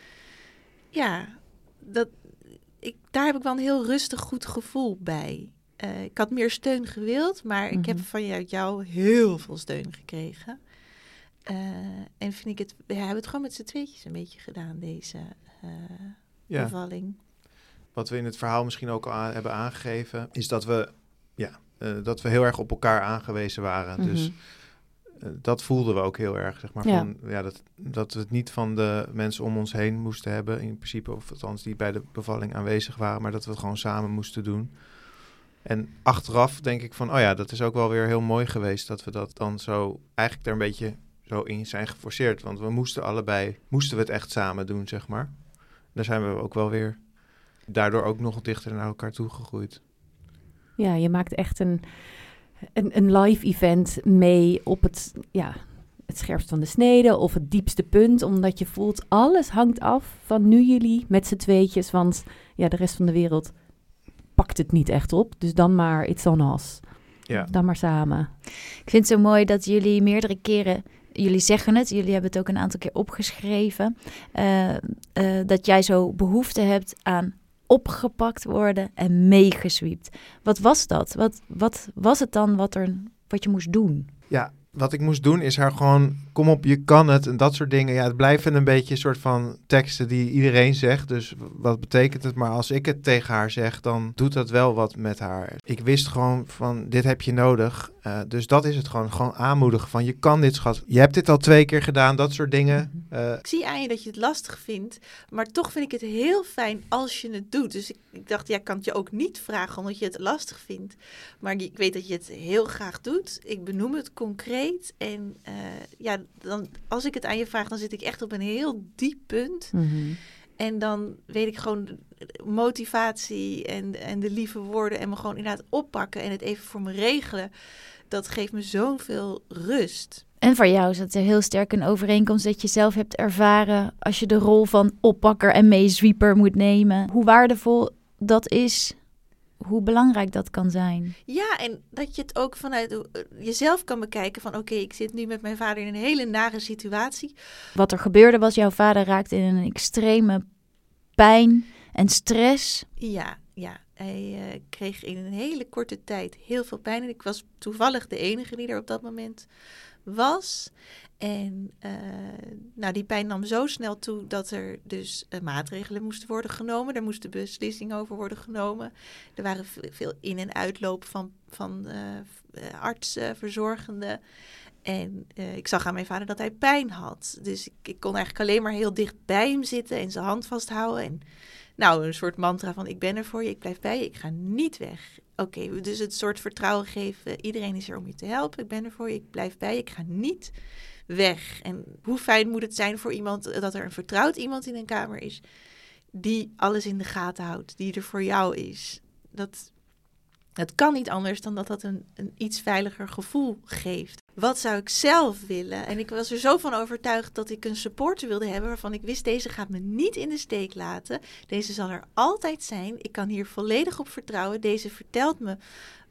daar heb ik wel een heel rustig, goed gevoel bij. Ik had meer steun gewild, maar ik heb vanuit jou heel veel steun gekregen. En vind ik het... We hebben het gewoon met z'n tweetjes een beetje gedaan, deze bevalling. Wat we in het verhaal misschien ook al hebben aangegeven, is dat we heel erg op elkaar aangewezen waren. Mm-hmm. Dus dat voelden we ook heel erg, zeg maar. Ja. Dat we het niet van de mensen om ons heen moesten hebben, in principe, of althans die bij de bevalling aanwezig waren, maar dat we het gewoon samen moesten doen. En achteraf denk ik van, dat is ook wel weer heel mooi geweest dat we dat dan zo eigenlijk er een beetje zo in zijn geforceerd. Want we moesten we het echt samen doen, zeg maar. Daar zijn we ook wel weer daardoor ook nog dichter naar elkaar toe gegroeid. Ja, je maakt echt een live event mee op het scherpst van de snede of het diepste punt. Omdat je voelt, alles hangt af van nu jullie met z'n tweetjes. Want de rest van de wereld pakt het niet echt op. Dus dan maar it's on us. Ja. Dan maar samen. Ik vind het zo mooi dat jullie meerdere keren... Jullie zeggen het, jullie hebben het ook een aantal keer opgeschreven. Dat jij zo behoefte hebt aan opgepakt worden en meegeswiept. Wat was dat? Wat was het dan wat je moest doen? Ja, wat ik moest doen is haar gewoon, kom op, je kan het en dat soort dingen. Ja, het blijven een beetje een soort van teksten die iedereen zegt. Dus wat betekent het? Maar als ik het tegen haar zeg, dan doet dat wel wat met haar. Ik wist gewoon van, dit heb je nodig. Dus dat is het gewoon aanmoedigen van, je kan dit, schat. Je hebt dit al 2 keer gedaan, dat soort dingen. Ik zie aan je dat je het lastig vindt, maar toch vind ik het heel fijn als je het doet. Dus ik dacht, ik kan het je ook niet vragen omdat je het lastig vindt. Maar ik weet dat je het heel graag doet. Ik benoem het concreet. En dan, als ik het aan je vraag, dan zit ik echt op een heel diep punt. Mm-hmm. En dan weet ik gewoon motivatie en de lieve woorden en me gewoon inderdaad oppakken en het even voor me regelen. Dat geeft me zoveel rust. En voor jou is het heel sterk een overeenkomst dat je zelf hebt ervaren als je de rol van oppakker en meezwieper moet nemen. Hoe waardevol dat is, hoe belangrijk dat kan zijn. Ja, en dat je het ook vanuit jezelf kan bekijken van oké, ik zit nu met mijn vader in een hele nare situatie. Wat er gebeurde was, jouw vader raakte in een extreme pijn en stress. Ja. Hij kreeg in een hele korte tijd heel veel pijn. En ik was toevallig de enige die er op dat moment was. En die pijn nam zo snel toe dat er dus maatregelen moesten worden genomen. Er moesten beslissingen over worden genomen. Er waren veel in- en uitloop van artsen, verzorgenden. En ik zag aan mijn vader dat hij pijn had. Dus ik kon eigenlijk alleen maar heel dicht bij hem zitten en zijn hand vasthouden. En een soort mantra van ik ben er voor je, ik blijf bij je, ik ga niet weg. Oké, dus het soort vertrouwen geven, iedereen is er om je te helpen. Ik ben er voor je, ik blijf bij je, ik ga niet weg. En hoe fijn moet het zijn voor iemand dat er een vertrouwd iemand in een kamer is die alles in de gaten houdt, die er voor jou is. Dat kan niet anders dan dat een iets veiliger gevoel geeft. Wat zou ik zelf willen? En ik was er zo van overtuigd dat ik een supporter wilde hebben waarvan ik wist, deze gaat me niet in de steek laten. Deze zal er altijd zijn. Ik kan hier volledig op vertrouwen. Deze vertelt me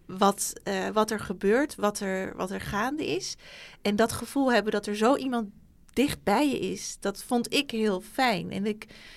wat er gebeurt, wat er gaande is. En dat gevoel hebben dat er zo iemand dicht bij je is, dat vond ik heel fijn. En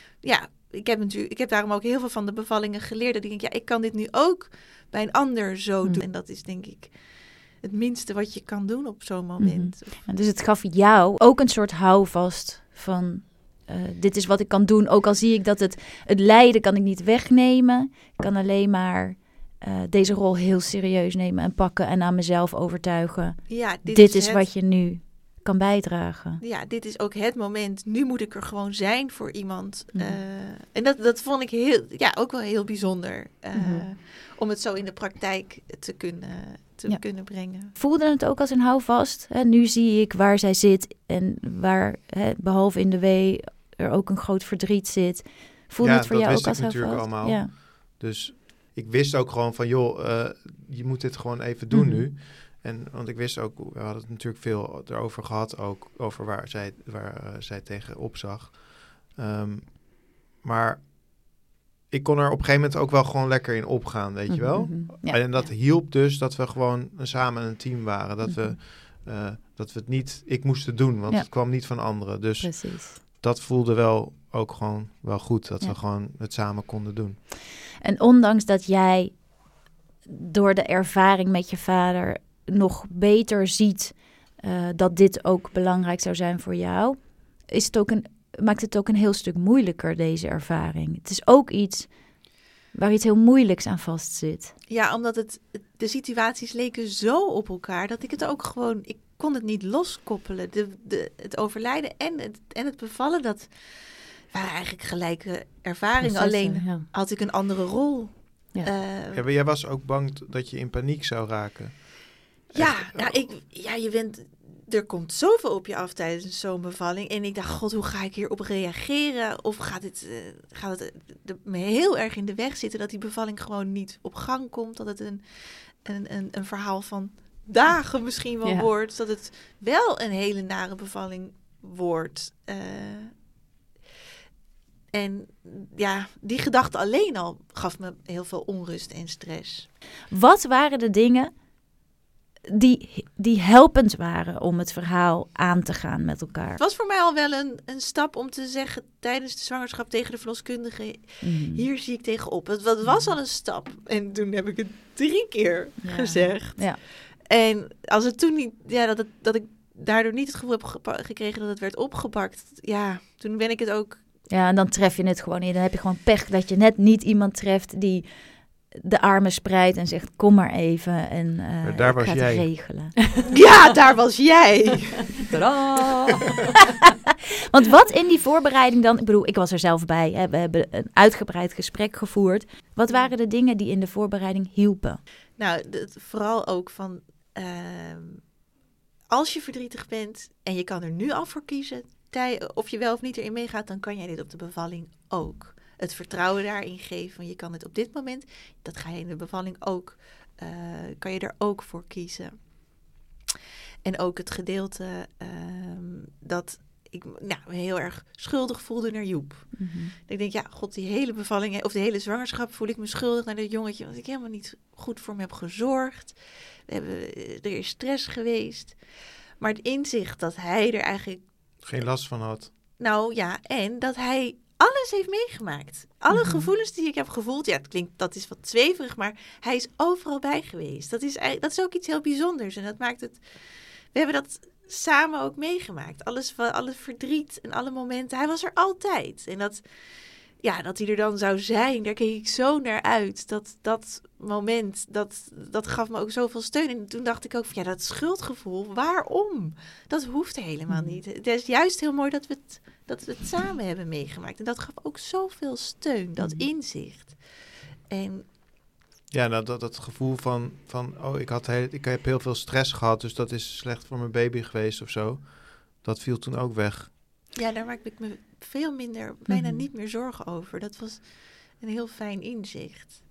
ik heb daarom ook heel veel van de bevallingen geleerd. Dat ik denk, ik kan dit nu ook bij een ander zo doen. En dat is denk ik het minste wat je kan doen op zo'n moment. Mm-hmm. Dus het gaf jou ook een soort houvast van dit is wat ik kan doen. Ook al zie ik dat het lijden kan ik niet wegnemen. Ik kan alleen maar deze rol heel serieus nemen en pakken en aan mezelf overtuigen. Ja, dit is wat je nu kan bijdragen. Ja, dit is ook het moment. Nu moet ik er gewoon zijn voor iemand. En dat vond ik ook wel heel bijzonder. Om het zo in de praktijk te kunnen brengen. Voelde het ook als een houvast? Nu zie ik waar zij zit en waar, behalve in de wee, er ook een groot verdriet zit. Voelde het voor jou ook als houvast? Ja, dat wist ik natuurlijk allemaal. Ja. Dus ik wist ook gewoon van, je moet dit gewoon even doen nu. Want ik wist ook, we hadden het natuurlijk veel erover gehad, ook over waar zij tegen opzag. Maar ik kon er op een gegeven moment ook wel gewoon lekker in opgaan, weet je wel. Ja, en dat hielp dus dat we gewoon samen een team waren. Dat we het niet, ik moest het doen, want het kwam niet van anderen. Dus precies. Dat voelde wel ook gewoon wel goed, dat we gewoon het samen konden doen. En ondanks dat jij door de ervaring met je vader nog beter ziet dat dit ook belangrijk zou zijn voor jou, maakt het ook een heel stuk moeilijker, deze ervaring. Het is ook iets waar iets heel moeilijks aan vastzit. Ja, omdat de situaties leken zo op elkaar dat ik het ook gewoon... Ik kon het niet loskoppelen. Het overlijden en het bevallen, dat waren eigenlijk gelijke ervaringen. Processen, Alleen had ik een andere rol. Ja. Maar jij was ook bang dat je in paniek zou raken. Er komt zoveel op je af tijdens zo'n bevalling. En ik dacht, god, hoe ga ik hierop reageren? Of gaat het me heel erg in de weg zitten dat die bevalling gewoon niet op gang komt? Dat het een verhaal van dagen misschien wel wordt. Dat het wel een hele nare bevalling wordt. En ja, die gedachte alleen al gaf me heel veel onrust en stress. Wat waren de dingen die helpend waren om het verhaal aan te gaan met elkaar? Het was voor mij al wel een stap om te zeggen tijdens de zwangerschap tegen de verloskundige, hier zie ik tegenop. Het was al een stap. En toen heb ik het 3 keer gezegd. Ja. En als het toen niet, dat ik daardoor niet het gevoel heb gekregen dat het werd opgepakt. Ja, toen ben ik het ook. Ja, en dan tref je het gewoon niet. Dan heb je gewoon pech dat je net niet iemand treft die de armen spreidt en zegt, kom maar even en daar was ik ga jij. het regelen. Ja, daar was jij. Tadaa! Want wat in die voorbereiding dan... Ik bedoel, ik was er zelf bij. Hè, we hebben een uitgebreid gesprek gevoerd. Wat waren de dingen die in de voorbereiding hielpen? Nou, vooral ook van... als je verdrietig bent en je kan er nu al voor kiezen, of je wel of niet erin meegaat, dan kan jij dit op de bevalling ook. Het vertrouwen daarin geven, want je kan het op dit moment, dat ga je in de bevalling ook, kan je er ook voor kiezen. En ook het gedeelte dat ik me heel erg schuldig voelde naar Joep. Mm-hmm. Ik denk, ja, god, die hele bevalling of de hele zwangerschap voel ik me schuldig naar dat jongetje, want ik helemaal niet goed voor me heb gezorgd. Er is stress geweest. Maar het inzicht dat hij er eigenlijk geen last van had. Nou ja, en dat hij alles heeft meegemaakt. Alle gevoelens die ik heb gevoeld, ja, dat is wat zweverig, maar hij is overal bij geweest. Dat is ook iets heel bijzonders en dat maakt het. We hebben dat samen ook meegemaakt. Alle verdriet en alle momenten. Hij was er altijd. En dat hij er dan zou zijn, daar keek ik zo naar uit. Dat moment, dat gaf me ook zoveel steun. En toen dacht ik ook van, dat schuldgevoel, waarom? Dat hoeft helemaal niet. Het is juist heel mooi dat we het samen hebben meegemaakt. En dat gaf ook zoveel steun, dat inzicht. En ja, dat gevoel van ik heb heel veel stress gehad, dus dat is slecht voor mijn baby geweest of zo. Dat viel toen ook weg. Ja, daar maakte ik me veel minder, bijna niet meer zorgen over. Dat was een heel fijn inzicht.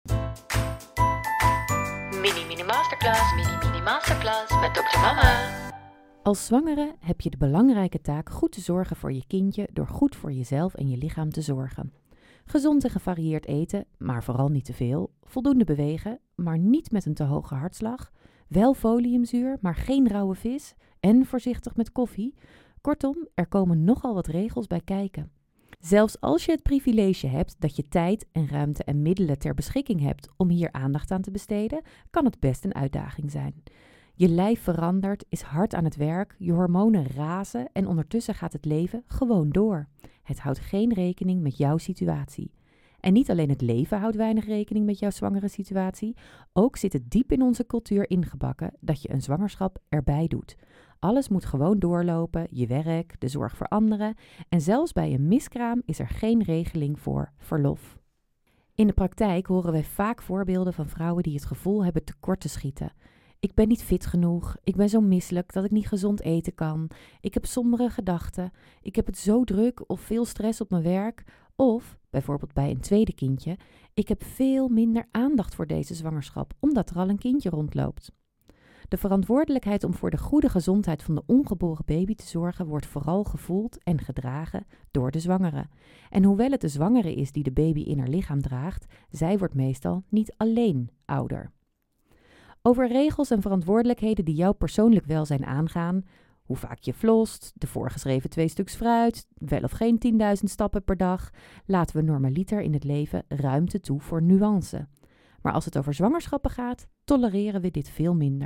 Mini masterclass met Dr. Mama. Als zwangere heb je de belangrijke taak goed te zorgen voor je kindje door goed voor jezelf en je lichaam te zorgen. Gezond en gevarieerd eten, maar vooral niet te veel. Voldoende bewegen, maar niet met een te hoge hartslag. Wel foliumzuur, maar geen rauwe vis. En voorzichtig met koffie. Kortom, er komen nogal wat regels bij kijken. Zelfs als je het privilege hebt dat je tijd en ruimte en middelen ter beschikking hebt om hier aandacht aan te besteden, kan het best een uitdaging zijn. Je lijf verandert, is hard aan het werk, je hormonen razen en ondertussen gaat het leven gewoon door. Het houdt geen rekening met jouw situatie. En niet alleen het leven houdt weinig rekening met jouw zwangere situatie, ook zit het diep in onze cultuur ingebakken dat je een zwangerschap erbij doet. Alles moet gewoon doorlopen, je werk, de zorg voor anderen en zelfs bij een miskraam is er geen regeling voor verlof. In de praktijk horen wij vaak voorbeelden van vrouwen die het gevoel hebben tekort te schieten. Ik ben niet fit genoeg, ik ben zo misselijk dat ik niet gezond eten kan, ik heb sombere gedachten, ik heb het zo druk of veel stress op mijn werk, of, bijvoorbeeld bij een tweede kindje, ik heb veel minder aandacht voor deze zwangerschap, omdat er al een kindje rondloopt. De verantwoordelijkheid om voor de goede gezondheid van de ongeboren baby te zorgen wordt vooral gevoeld en gedragen door de zwangere. En hoewel het de zwangere is die de baby in haar lichaam draagt, zij wordt meestal niet alleen ouder. Over regels en verantwoordelijkheden die jouw persoonlijk welzijn aangaan, hoe vaak je flost, de voorgeschreven 2 stuks fruit, wel of geen 10.000 stappen per dag, laten we normaliter in het leven ruimte toe voor nuance. Maar als het over zwangerschappen gaat, tolereren we dit veel minder.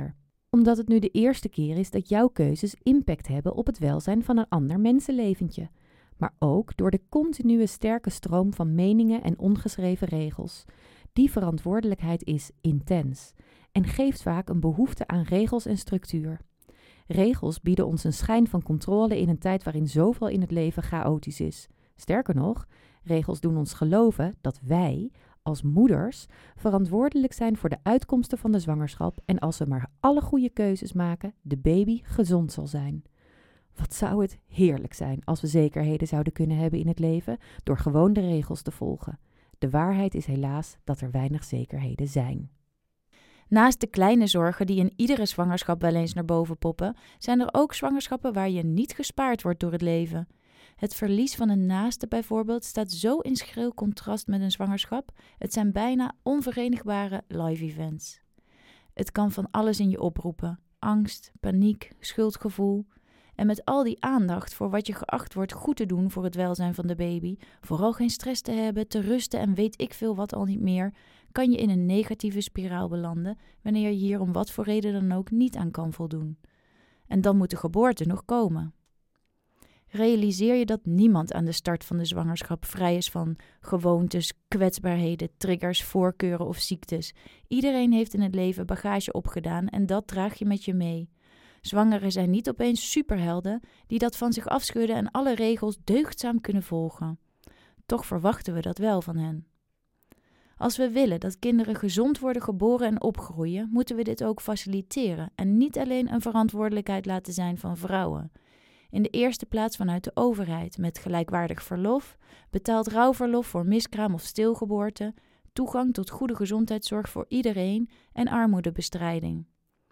Omdat het nu de eerste keer is dat jouw keuzes impact hebben op het welzijn van een ander mensenleventje. Maar ook door de continue sterke stroom van meningen en ongeschreven regels. Die verantwoordelijkheid is intens en geeft vaak een behoefte aan regels en structuur. Regels bieden ons een schijn van controle in een tijd waarin zoveel in het leven chaotisch is. Sterker nog, regels doen ons geloven dat wij, als moeders, verantwoordelijk zijn voor de uitkomsten van de zwangerschap en als we maar alle goede keuzes maken, de baby gezond zal zijn. Wat zou het heerlijk zijn als we zekerheden zouden kunnen hebben in het leven door gewoon de regels te volgen. De waarheid is helaas dat er weinig zekerheden zijn. Naast de kleine zorgen die in iedere zwangerschap wel eens naar boven poppen, zijn er ook zwangerschappen waar je niet gespaard wordt door het leven. Het verlies van een naaste bijvoorbeeld staat zo in schril contrast met een zwangerschap. Het zijn bijna onverenigbare live events. Het kan van alles in je oproepen. Angst, paniek, schuldgevoel. En met al die aandacht voor wat je geacht wordt goed te doen voor het welzijn van de baby, vooral geen stress te hebben, te rusten en weet ik veel wat al niet meer, kan je in een negatieve spiraal belanden wanneer je hier om wat voor reden dan ook niet aan kan voldoen. En dan moet de geboorte nog komen. Realiseer je dat niemand aan de start van de zwangerschap vrij is van gewoontes, kwetsbaarheden, triggers, voorkeuren of ziektes. Iedereen heeft in het leven bagage opgedaan en dat draag je met je mee. Zwangeren zijn niet opeens superhelden die dat van zich afschudden en alle regels deugdzaam kunnen volgen. Toch verwachten we dat wel van hen. Als we willen dat kinderen gezond worden geboren en opgroeien, moeten we dit ook faciliteren en niet alleen een verantwoordelijkheid laten zijn van vrouwen. In de eerste plaats vanuit de overheid met gelijkwaardig verlof, betaald rouwverlof voor miskraam of stilgeboorte, toegang tot goede gezondheidszorg voor iedereen en armoedebestrijding.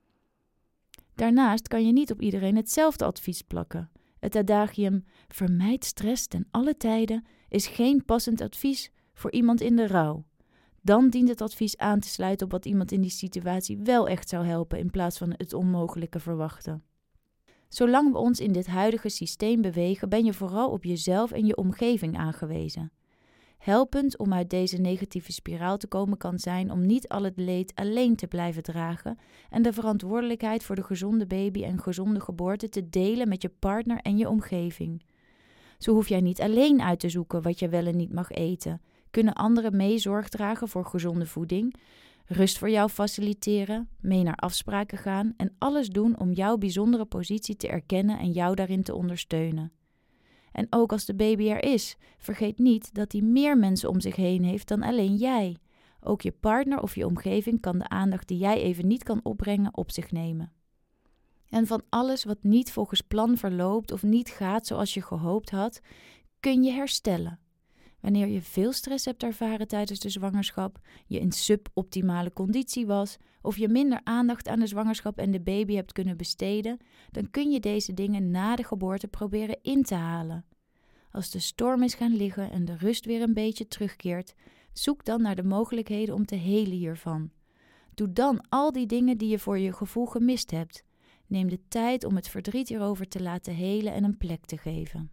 Daarnaast kan je niet op iedereen hetzelfde advies plakken. Het adagium vermijd stress ten alle tijden is geen passend advies voor iemand in de rouw. Dan dient het advies aan te sluiten op wat iemand in die situatie wel echt zou helpen in plaats van het onmogelijke verwachten. Zolang we ons in dit huidige systeem bewegen, ben je vooral op jezelf en je omgeving aangewezen. Helpend om uit deze negatieve spiraal te komen kan zijn om niet al het leed alleen te blijven dragen en de verantwoordelijkheid voor de gezonde baby en gezonde geboorte te delen met je partner en je omgeving. Zo hoef jij niet alleen uit te zoeken wat je wel en niet mag eten. Kunnen anderen mee zorg dragen voor gezonde voeding, rust voor jou faciliteren, mee naar afspraken gaan en alles doen om jouw bijzondere positie te erkennen en jou daarin te ondersteunen. En ook als de baby er is, vergeet niet dat hij meer mensen om zich heen heeft dan alleen jij. Ook je partner of je omgeving kan de aandacht die jij even niet kan opbrengen op zich nemen. En van alles wat niet volgens plan verloopt of niet gaat zoals je gehoopt had, kun je herstellen. Wanneer je veel stress hebt ervaren tijdens de zwangerschap, je in suboptimale conditie was of je minder aandacht aan de zwangerschap en de baby hebt kunnen besteden, dan kun je deze dingen na de geboorte proberen in te halen. Als de storm is gaan liggen en de rust weer een beetje terugkeert, zoek dan naar de mogelijkheden om te helen hiervan. Doe dan al die dingen die je voor je gevoel gemist hebt. Neem de tijd om het verdriet hierover te laten helen en een plek te geven.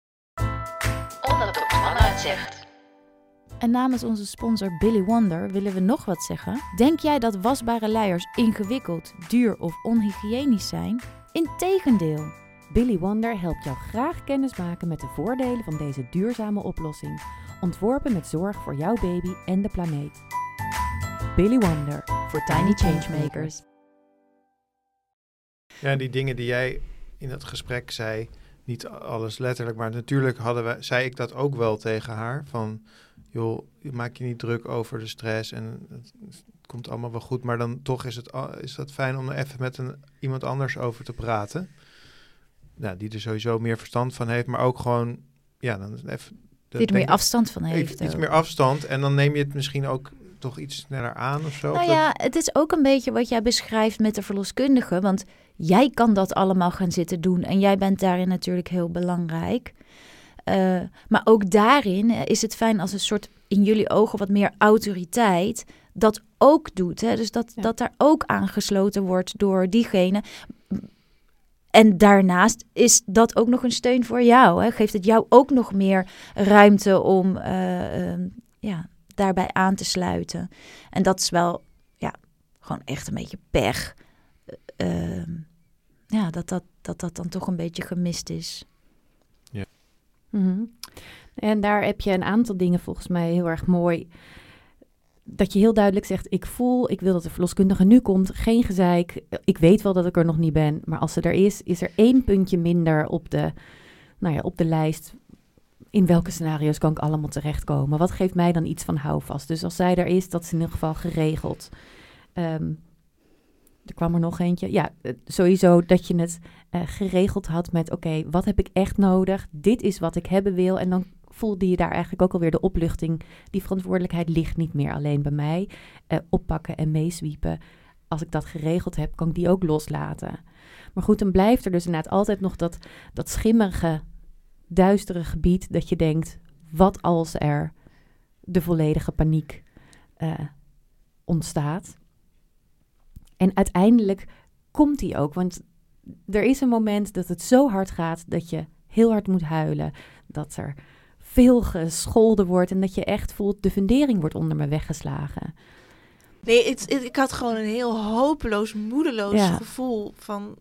Omdat Dr. Mama het zegt. En namens onze sponsor Billy Wonder willen we nog wat zeggen. Denk jij dat wasbare luiers ingewikkeld, duur of onhygiënisch zijn? Integendeel. Billy Wonder helpt jou graag kennis maken met de voordelen van deze duurzame oplossing. Ontworpen met zorg voor jouw baby en de planeet. Billy Wonder, voor Tiny Changemakers. Ja, die dingen die jij in dat gesprek zei, niet alles letterlijk, maar natuurlijk zei ik dat ook wel tegen haar. Van, joh, maak je niet druk over de stress en het komt allemaal wel goed. Maar dan toch is dat fijn om er even met iemand anders over te praten. Nou, die er sowieso meer verstand van heeft, maar ook gewoon, ja, dan even... Die er meer afstand van heeft. Iets meer afstand en dan neem je het misschien ook toch iets sneller aan of zo? Nou ja, het is ook een beetje wat jij beschrijft met de verloskundige, want jij kan dat allemaal gaan zitten doen en jij bent daarin natuurlijk heel belangrijk. Maar ook daarin is het fijn als een soort, in jullie ogen, wat meer autoriteit dat ook doet. Hè? Dus dat daar ook aangesloten wordt door diegene. En daarnaast is dat ook nog een steun voor jou. Hè? Geeft het jou ook nog meer ruimte om daarbij aan te sluiten. En dat is wel gewoon echt een beetje pech. dat dan toch een beetje gemist is. Mhm. En daar heb je een aantal dingen volgens mij heel erg mooi. Dat je heel duidelijk zegt, ik wil dat de verloskundige nu komt. Geen gezeik. Ik weet wel dat ik er nog niet ben. Maar als ze er is er 1 puntje minder op de lijst. In welke scenario's kan ik allemaal terechtkomen? Wat geeft mij dan iets van houvast? Dus als zij er is, dat is in ieder geval geregeld. Er kwam er nog eentje. Ja, sowieso dat je het geregeld had met... Oké, wat heb ik echt nodig? Dit is wat ik hebben wil. En dan voelde je daar eigenlijk ook alweer de opluchting. Die verantwoordelijkheid ligt niet meer alleen bij mij. Oppakken en meeswiepen. Als ik dat geregeld heb, kan ik die ook loslaten. Maar goed, dan blijft er dus inderdaad altijd nog dat schimmerige, duistere gebied... dat je denkt, wat als er de volledige paniek ontstaat... En uiteindelijk komt die ook, want er is een moment dat het zo hard gaat dat je heel hard moet huilen. Dat er veel gescholden wordt en dat je echt voelt de fundering wordt onder me weggeslagen. Nee, ik had gewoon een heel hopeloos, moedeloos gevoel van...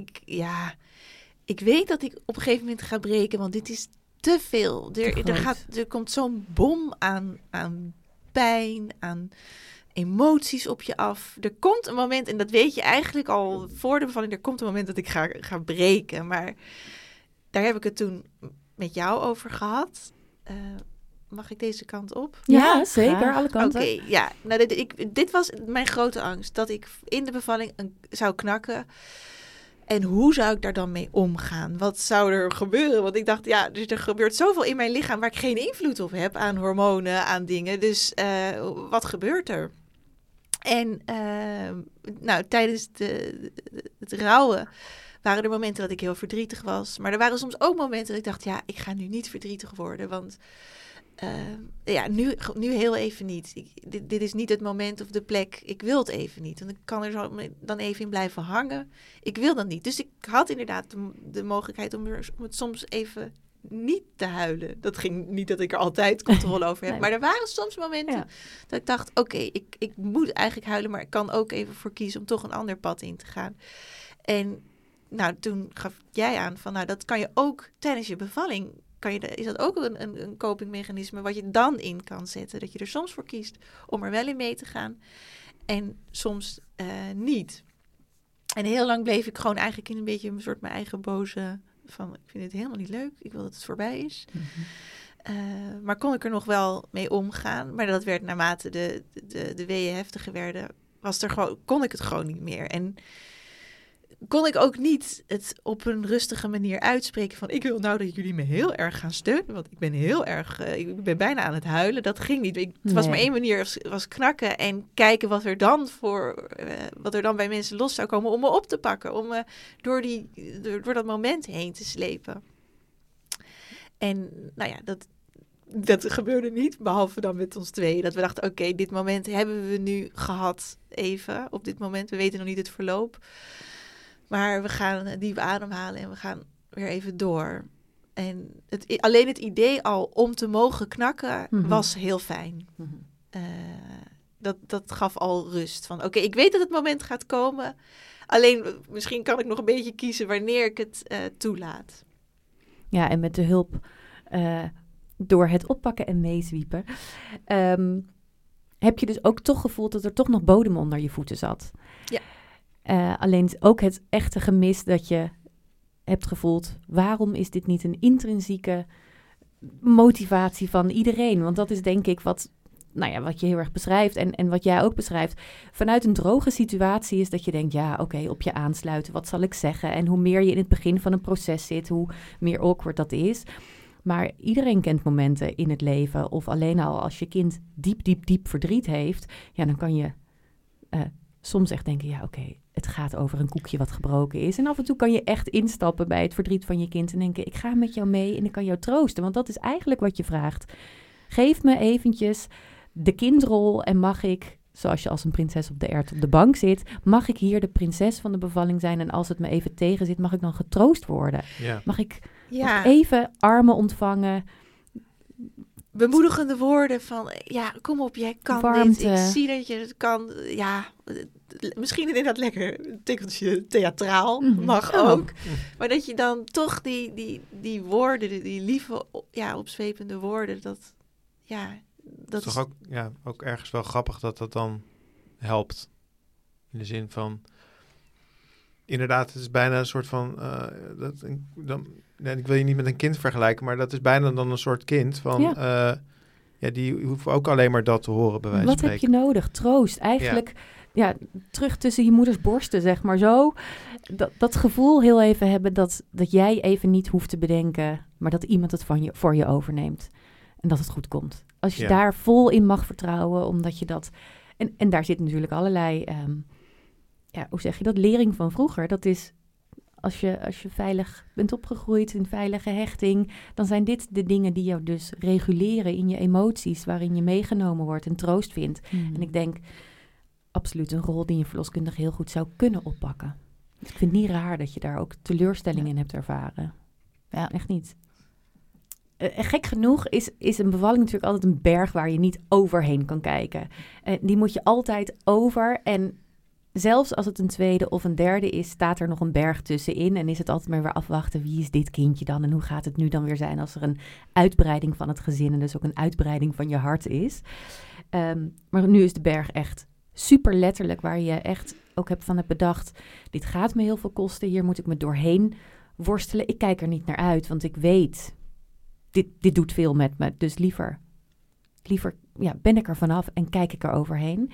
Ik weet dat ik op een gegeven moment ga breken, want dit is te veel. Er komt zo'n bom aan pijn, aan... emoties op je af. Er komt een moment, en dat weet je eigenlijk al voor de bevalling, er komt een moment dat ik ga breken. Maar daar heb ik het toen met jou over gehad. Mag ik deze kant op? Ja, zeker. Graag. Alle kanten. Oké, ja. Nou, dit was mijn grote angst. Dat ik in de bevalling zou knakken. En hoe zou ik daar dan mee omgaan? Wat zou er gebeuren? Want ik dacht, dus er gebeurt zoveel in mijn lichaam waar ik geen invloed op heb aan hormonen, aan dingen. Dus wat gebeurt er? En tijdens het rouwen waren er momenten dat ik heel verdrietig was. Maar er waren soms ook momenten dat ik dacht, ik ga nu niet verdrietig worden. Want nu heel even niet. Dit is niet het moment of de plek. Ik wil het even niet. Want ik kan er zo dan even in blijven hangen. Ik wil dat niet. Dus ik had inderdaad de mogelijkheid om het soms even niet te huilen. Dat ging niet dat ik er altijd controle over heb. Nee. Maar er waren soms momenten dat ik dacht... Oké, ik moet eigenlijk huilen... maar ik kan ook even voor kiezen om toch een ander pad in te gaan. En toen gaf jij aan van... dat kan je ook tijdens je bevalling... is dat ook een copingmechanisme... wat je dan in kan zetten. Dat je er soms voor kiest om er wel in mee te gaan... en soms niet. En heel lang bleef ik gewoon eigenlijk in een beetje... een soort mijn eigen boze... van ik vind het helemaal niet leuk, ik wil dat het voorbij is. Mm-hmm. Maar kon ik er nog wel mee omgaan. Maar dat werd naarmate de weeën heftiger werden, kon ik het gewoon niet meer. En kon ik ook niet het op een rustige manier uitspreken van... ik wil nou dat jullie me heel erg gaan steunen, want ik ben heel erg... ik ben bijna aan het huilen, dat ging niet. Het was maar 1 manier, was knakken en kijken wat er dan bij mensen los zou komen om me op te pakken. Om me door dat moment heen te slepen. En dat gebeurde niet, behalve dan met ons tweeën. Dat we dachten, oké, dit moment hebben we nu gehad even. Op dit moment, we weten nog niet het verloop. Maar we gaan diep ademhalen en we gaan weer even door. En alleen het idee al om te mogen knakken was heel fijn. Mm-hmm. Dat gaf al rust. Van oké, ik weet dat het moment gaat komen. Alleen misschien kan ik nog een beetje kiezen wanneer ik het toelaat. Ja, en met de hulp door het oppakken en meezwiepen... heb je dus ook toch gevoeld dat er toch nog bodem onder je voeten zat. Ja. Alleen ook het echte gemis dat je hebt gevoeld... waarom is dit niet een intrinsieke motivatie van iedereen? Want dat is denk ik wat je heel erg beschrijft en wat jij ook beschrijft. Vanuit een droge situatie is dat je denkt... op je aansluiten, wat zal ik zeggen? En hoe meer je in het begin van een proces zit... hoe meer awkward dat is... Maar iedereen kent momenten in het leven... of alleen al als je kind diep verdriet heeft... dan kan je soms echt denken... het gaat over een koekje wat gebroken is. En af en toe kan je echt instappen bij het verdriet van je kind... en denken, ik ga met jou mee en ik kan jou troosten. Want dat is eigenlijk wat je vraagt. Geef me eventjes de kindrol en mag ik... zoals je als een prinses op de erwt op de bank zit... mag ik hier de prinses van de bevalling zijn... en als het me even tegen zit, mag ik dan getroost worden? Ja. Mag ik even armen ontvangen? bemoedigende woorden van, ja, kom op, jij kan Warmte. dit. Ik zie dat je het kan. Ja, misschien inderdaad lekker een tikkeltje theatraal, mag Oh. ook. Maar dat je dan toch die woorden, die lieve, opzwepende woorden, dat Dat is toch ook ergens wel grappig dat dat dan helpt. In de zin van, inderdaad, het is bijna een soort van, ik wil je niet met een kind vergelijken, maar dat is bijna dan een soort kind van, die hoeven ook alleen maar dat te horen, bij wijze van Wat heb spreken. je nodig? Troost. Eigenlijk, terug tussen je moeders borsten, zeg maar zo. Dat gevoel heel even hebben dat jij even niet hoeft te bedenken, maar dat iemand het voor je overneemt. En dat het goed komt. Als je daar vol in mag vertrouwen, omdat je dat... En daar zit natuurlijk allerlei... hoe zeg je dat? Lering van vroeger. Dat is, als je veilig bent opgegroeid in veilige hechting, dan zijn dit de dingen die jou dus reguleren in je emoties, waarin je meegenomen wordt en troost vindt. En ik denk, absoluut een rol die je verloskundige heel goed zou kunnen oppakken. Dus ik vind het niet raar dat je daar ook teleurstelling in hebt ervaren. Ja, echt niet. Gek genoeg is een bevalling natuurlijk altijd een berg waar je niet overheen kan kijken. Die moet je altijd over. En zelfs als het een tweede of een derde is, staat er nog een berg tussenin. En is het altijd maar weer afwachten, wie is dit kindje dan? En hoe gaat het nu dan weer zijn als er een uitbreiding van het gezin en dus ook een uitbreiding van je hart is. Maar nu is de berg echt super letterlijk, waar je echt ook hebt bedacht, dit gaat me heel veel kosten, hier moet ik me doorheen worstelen. Ik kijk er niet naar uit, want ik weet, dit doet veel met me. Dus liever ben ik er vanaf en kijk ik er overheen.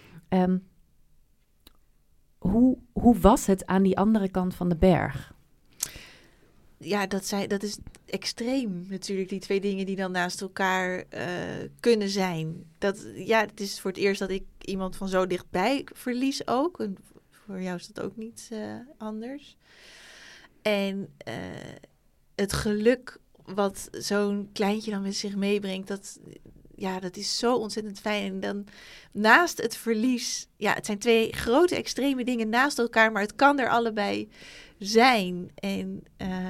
Hoe was het aan die andere kant van de berg? Ja, dat is extreem natuurlijk, die twee dingen die dan naast elkaar kunnen zijn. Het is voor het eerst dat ik iemand van zo dichtbij verlies ook. En voor jou is dat ook niet anders. En het geluk wat zo'n kleintje dan met zich meebrengt, dat is zo ontzettend fijn. En dan naast het verlies, het zijn twee grote extreme dingen naast elkaar, maar het kan er allebei zijn. En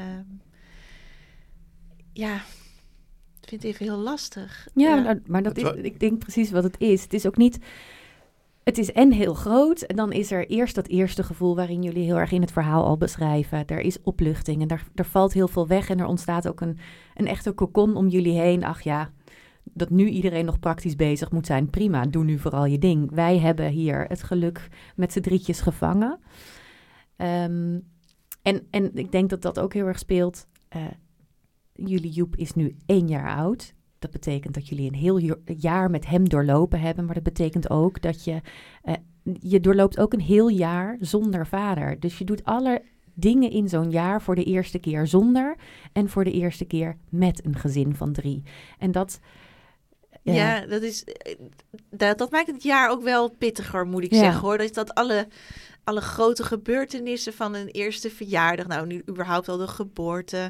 ik vind het even heel lastig. Ja, maar ik denk precies wat het is. Het is ook niet... Het is en heel groot en dan is er eerst dat eerste gevoel waarin jullie heel erg in het verhaal al beschrijven. Er is opluchting en er valt heel veel weg en er ontstaat ook een echte cocon om jullie heen. Ach ja, dat nu iedereen nog praktisch bezig moet zijn, prima, doe nu vooral je ding. Wij hebben hier het geluk met z'n drietjes gevangen. En ik denk dat dat ook heel erg speelt. Jullie Joep is nu 1 jaar oud. Dat betekent dat jullie een heel jaar met hem doorlopen hebben. Maar dat betekent ook dat je doorloopt ook een heel jaar zonder vader. Dus je doet alle dingen in zo'n jaar voor de eerste keer zonder en voor de eerste keer met een gezin van 3. En dat... Ja, dat maakt het jaar ook wel pittiger, moet ik zeggen, hoor. Dat alle grote gebeurtenissen van een eerste verjaardag, nou nu überhaupt al de geboorte,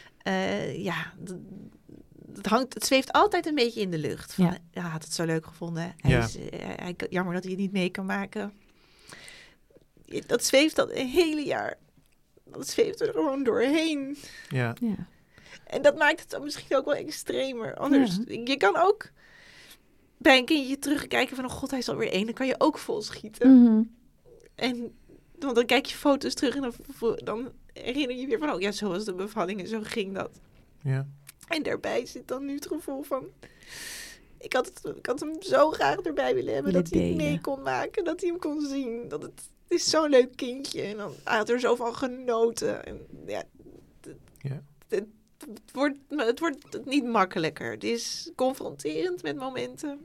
het zweeft altijd een beetje in de lucht. Van, hij had het zo leuk gevonden. Jammer dat hij het niet mee kan maken. Dat zweeft dat een hele jaar. Dat zweeft er gewoon doorheen. Ja. En dat maakt het dan misschien ook wel extremer. Anders, je kan ook bij een kindje terugkijken van, oh god, hij is alweer 1. Dan kan je ook vol schieten. Mm-hmm. Want dan kijk je foto's terug en dan herinner je weer van, oh ja, zo was de bevalling en zo ging dat. Ja. En daarbij zit dan nu het gevoel van, ik had hem zo graag erbij willen hebben, dat hij het mee kon maken, dat hij hem kon zien. Dat het is zo'n leuk kindje en dan hij had er zo van genoten. En het wordt niet makkelijker. Het is confronterend met momenten.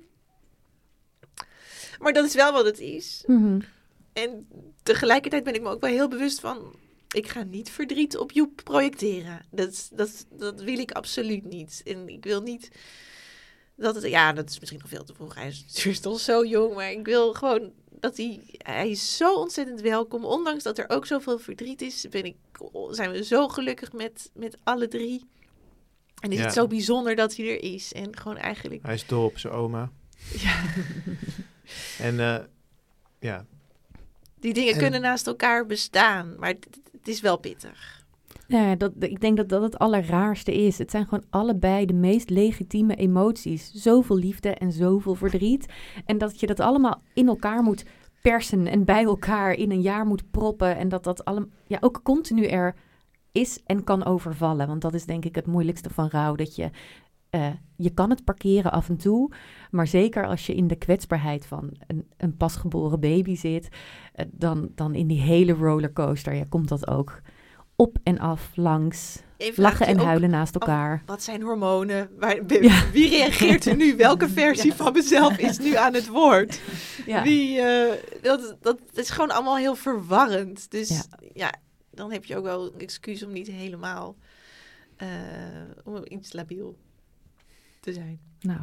Maar dat is wel wat het is. Mm-hmm. En tegelijkertijd ben ik me ook wel heel bewust van, ik ga niet verdriet op Joep projecteren. Dat wil ik absoluut niet. En ik wil niet dat het... Ja, dat is misschien nog veel te vroeg. Hij is toch zo jong. Maar ik wil gewoon dat hij is zo ontzettend welkom. Ondanks dat er ook zoveel verdriet is, zijn we zo gelukkig met alle 3. En is het zo bijzonder dat hij er is. En gewoon eigenlijk... Hij is dol op zijn oma. Ja. En die dingen kunnen naast elkaar bestaan. Maar het is wel pittig. Ja, ik denk dat dat het allerraarste is. Het zijn gewoon allebei de meest legitieme emoties. Zoveel liefde en zoveel verdriet. En dat je dat allemaal in elkaar moet persen en bij elkaar in een jaar moet proppen. En dat allemaal ook continu er is en kan overvallen. Want dat is denk ik het moeilijkste van rouw. Dat je kan het parkeren af en toe. Maar zeker als je in de kwetsbaarheid van een pasgeboren baby zit. Dan in die hele rollercoaster komt dat ook op en af, langs, lachen en huilen naast elkaar. Wat zijn hormonen? Wie reageert er nu? Welke versie van mezelf is nu aan het woord? Ja. Dat is gewoon allemaal heel verwarrend. Dus dan heb je ook wel een excuus om niet helemaal om iets labiel te zijn. Nou.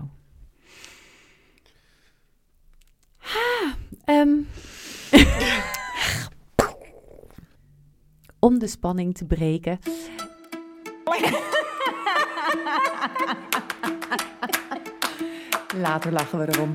Om de spanning te breken. Later lachen we erom.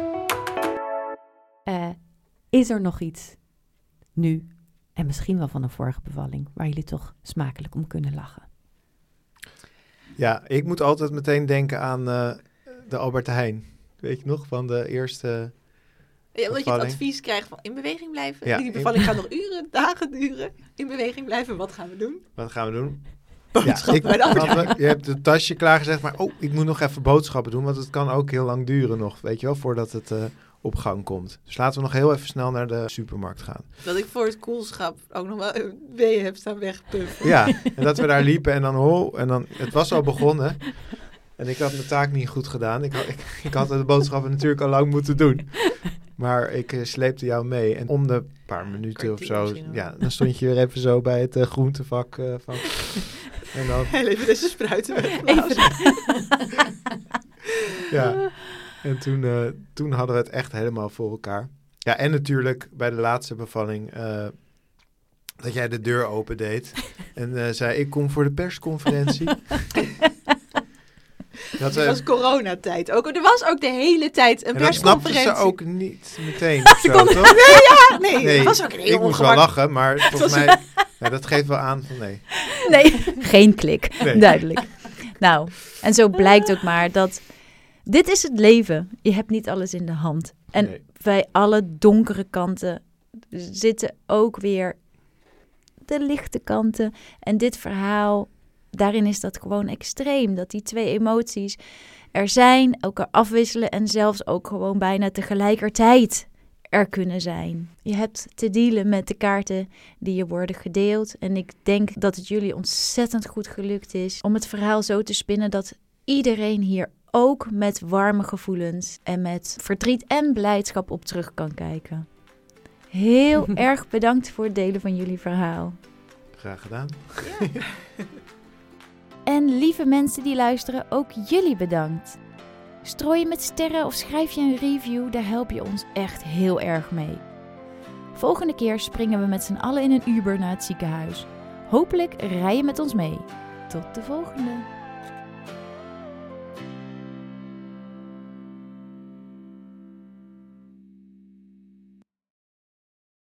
Is er nog iets nu en misschien wel van een vorige bevalling waar jullie toch smakelijk om kunnen lachen? Ja, ik moet altijd meteen denken aan de Albert Heijn. Weet je nog, van de eerste omdat je het advies krijgt van in beweging blijven. Ja, die bevalling gaat nog uren, dagen duren. In beweging blijven, wat gaan we doen? Je hebt het tasje klaargezet, maar ik moet nog even boodschappen doen. Want het kan ook heel lang duren nog, weet je wel, voordat het op gang komt. Dus laten we nog heel even snel naar de supermarkt gaan. Dat ik voor het koelschap ook nog wel weeën heb staan wegpuffen. Ja, en dat we daar liepen en dan het was al begonnen. En ik had mijn taak niet goed gedaan. Ik had de boodschappen natuurlijk al lang moeten doen. Maar ik sleepte jou mee. En om de paar minuten of zo, dan stond je weer even zo bij het groentevak van. En dan heel even deze spruiten wegblazen. Ja. En toen hadden we het echt helemaal voor elkaar. Ja, en natuurlijk bij de laatste bevalling dat jij de deur opendeed. En zei, ik kom voor de persconferentie. Dat was coronatijd. Er was ook de hele tijd een persconferentie. En dat snapte ze ook niet meteen. Toch? Nee, het was ook een heel ik moest wel lachen, maar volgens mij, dat geeft wel aan van nee. Nee, geen klik. Nee. Duidelijk. Nou, en zo blijkt ook maar dat dit is het leven. Je hebt niet alles in de hand. En bij alle donkere kanten zitten ook weer de lichte kanten. En dit verhaal, daarin is dat gewoon extreem. Dat die twee emoties er zijn, elkaar afwisselen en zelfs ook gewoon bijna tegelijkertijd er kunnen zijn. Je hebt te dealen met de kaarten die je worden gedeeld. En ik denk dat het jullie ontzettend goed gelukt is om het verhaal zo te spinnen dat iedereen hier ook met warme gevoelens en met verdriet en blijdschap op terug kan kijken. Heel erg bedankt voor het delen van jullie verhaal. Graag gedaan. Ja. En lieve mensen die luisteren, ook jullie bedankt. Strooi je met sterren of schrijf je een review, daar help je ons echt heel erg mee. Volgende keer springen we met z'n allen in een Uber naar het ziekenhuis. Hopelijk rij je met ons mee. Tot de volgende!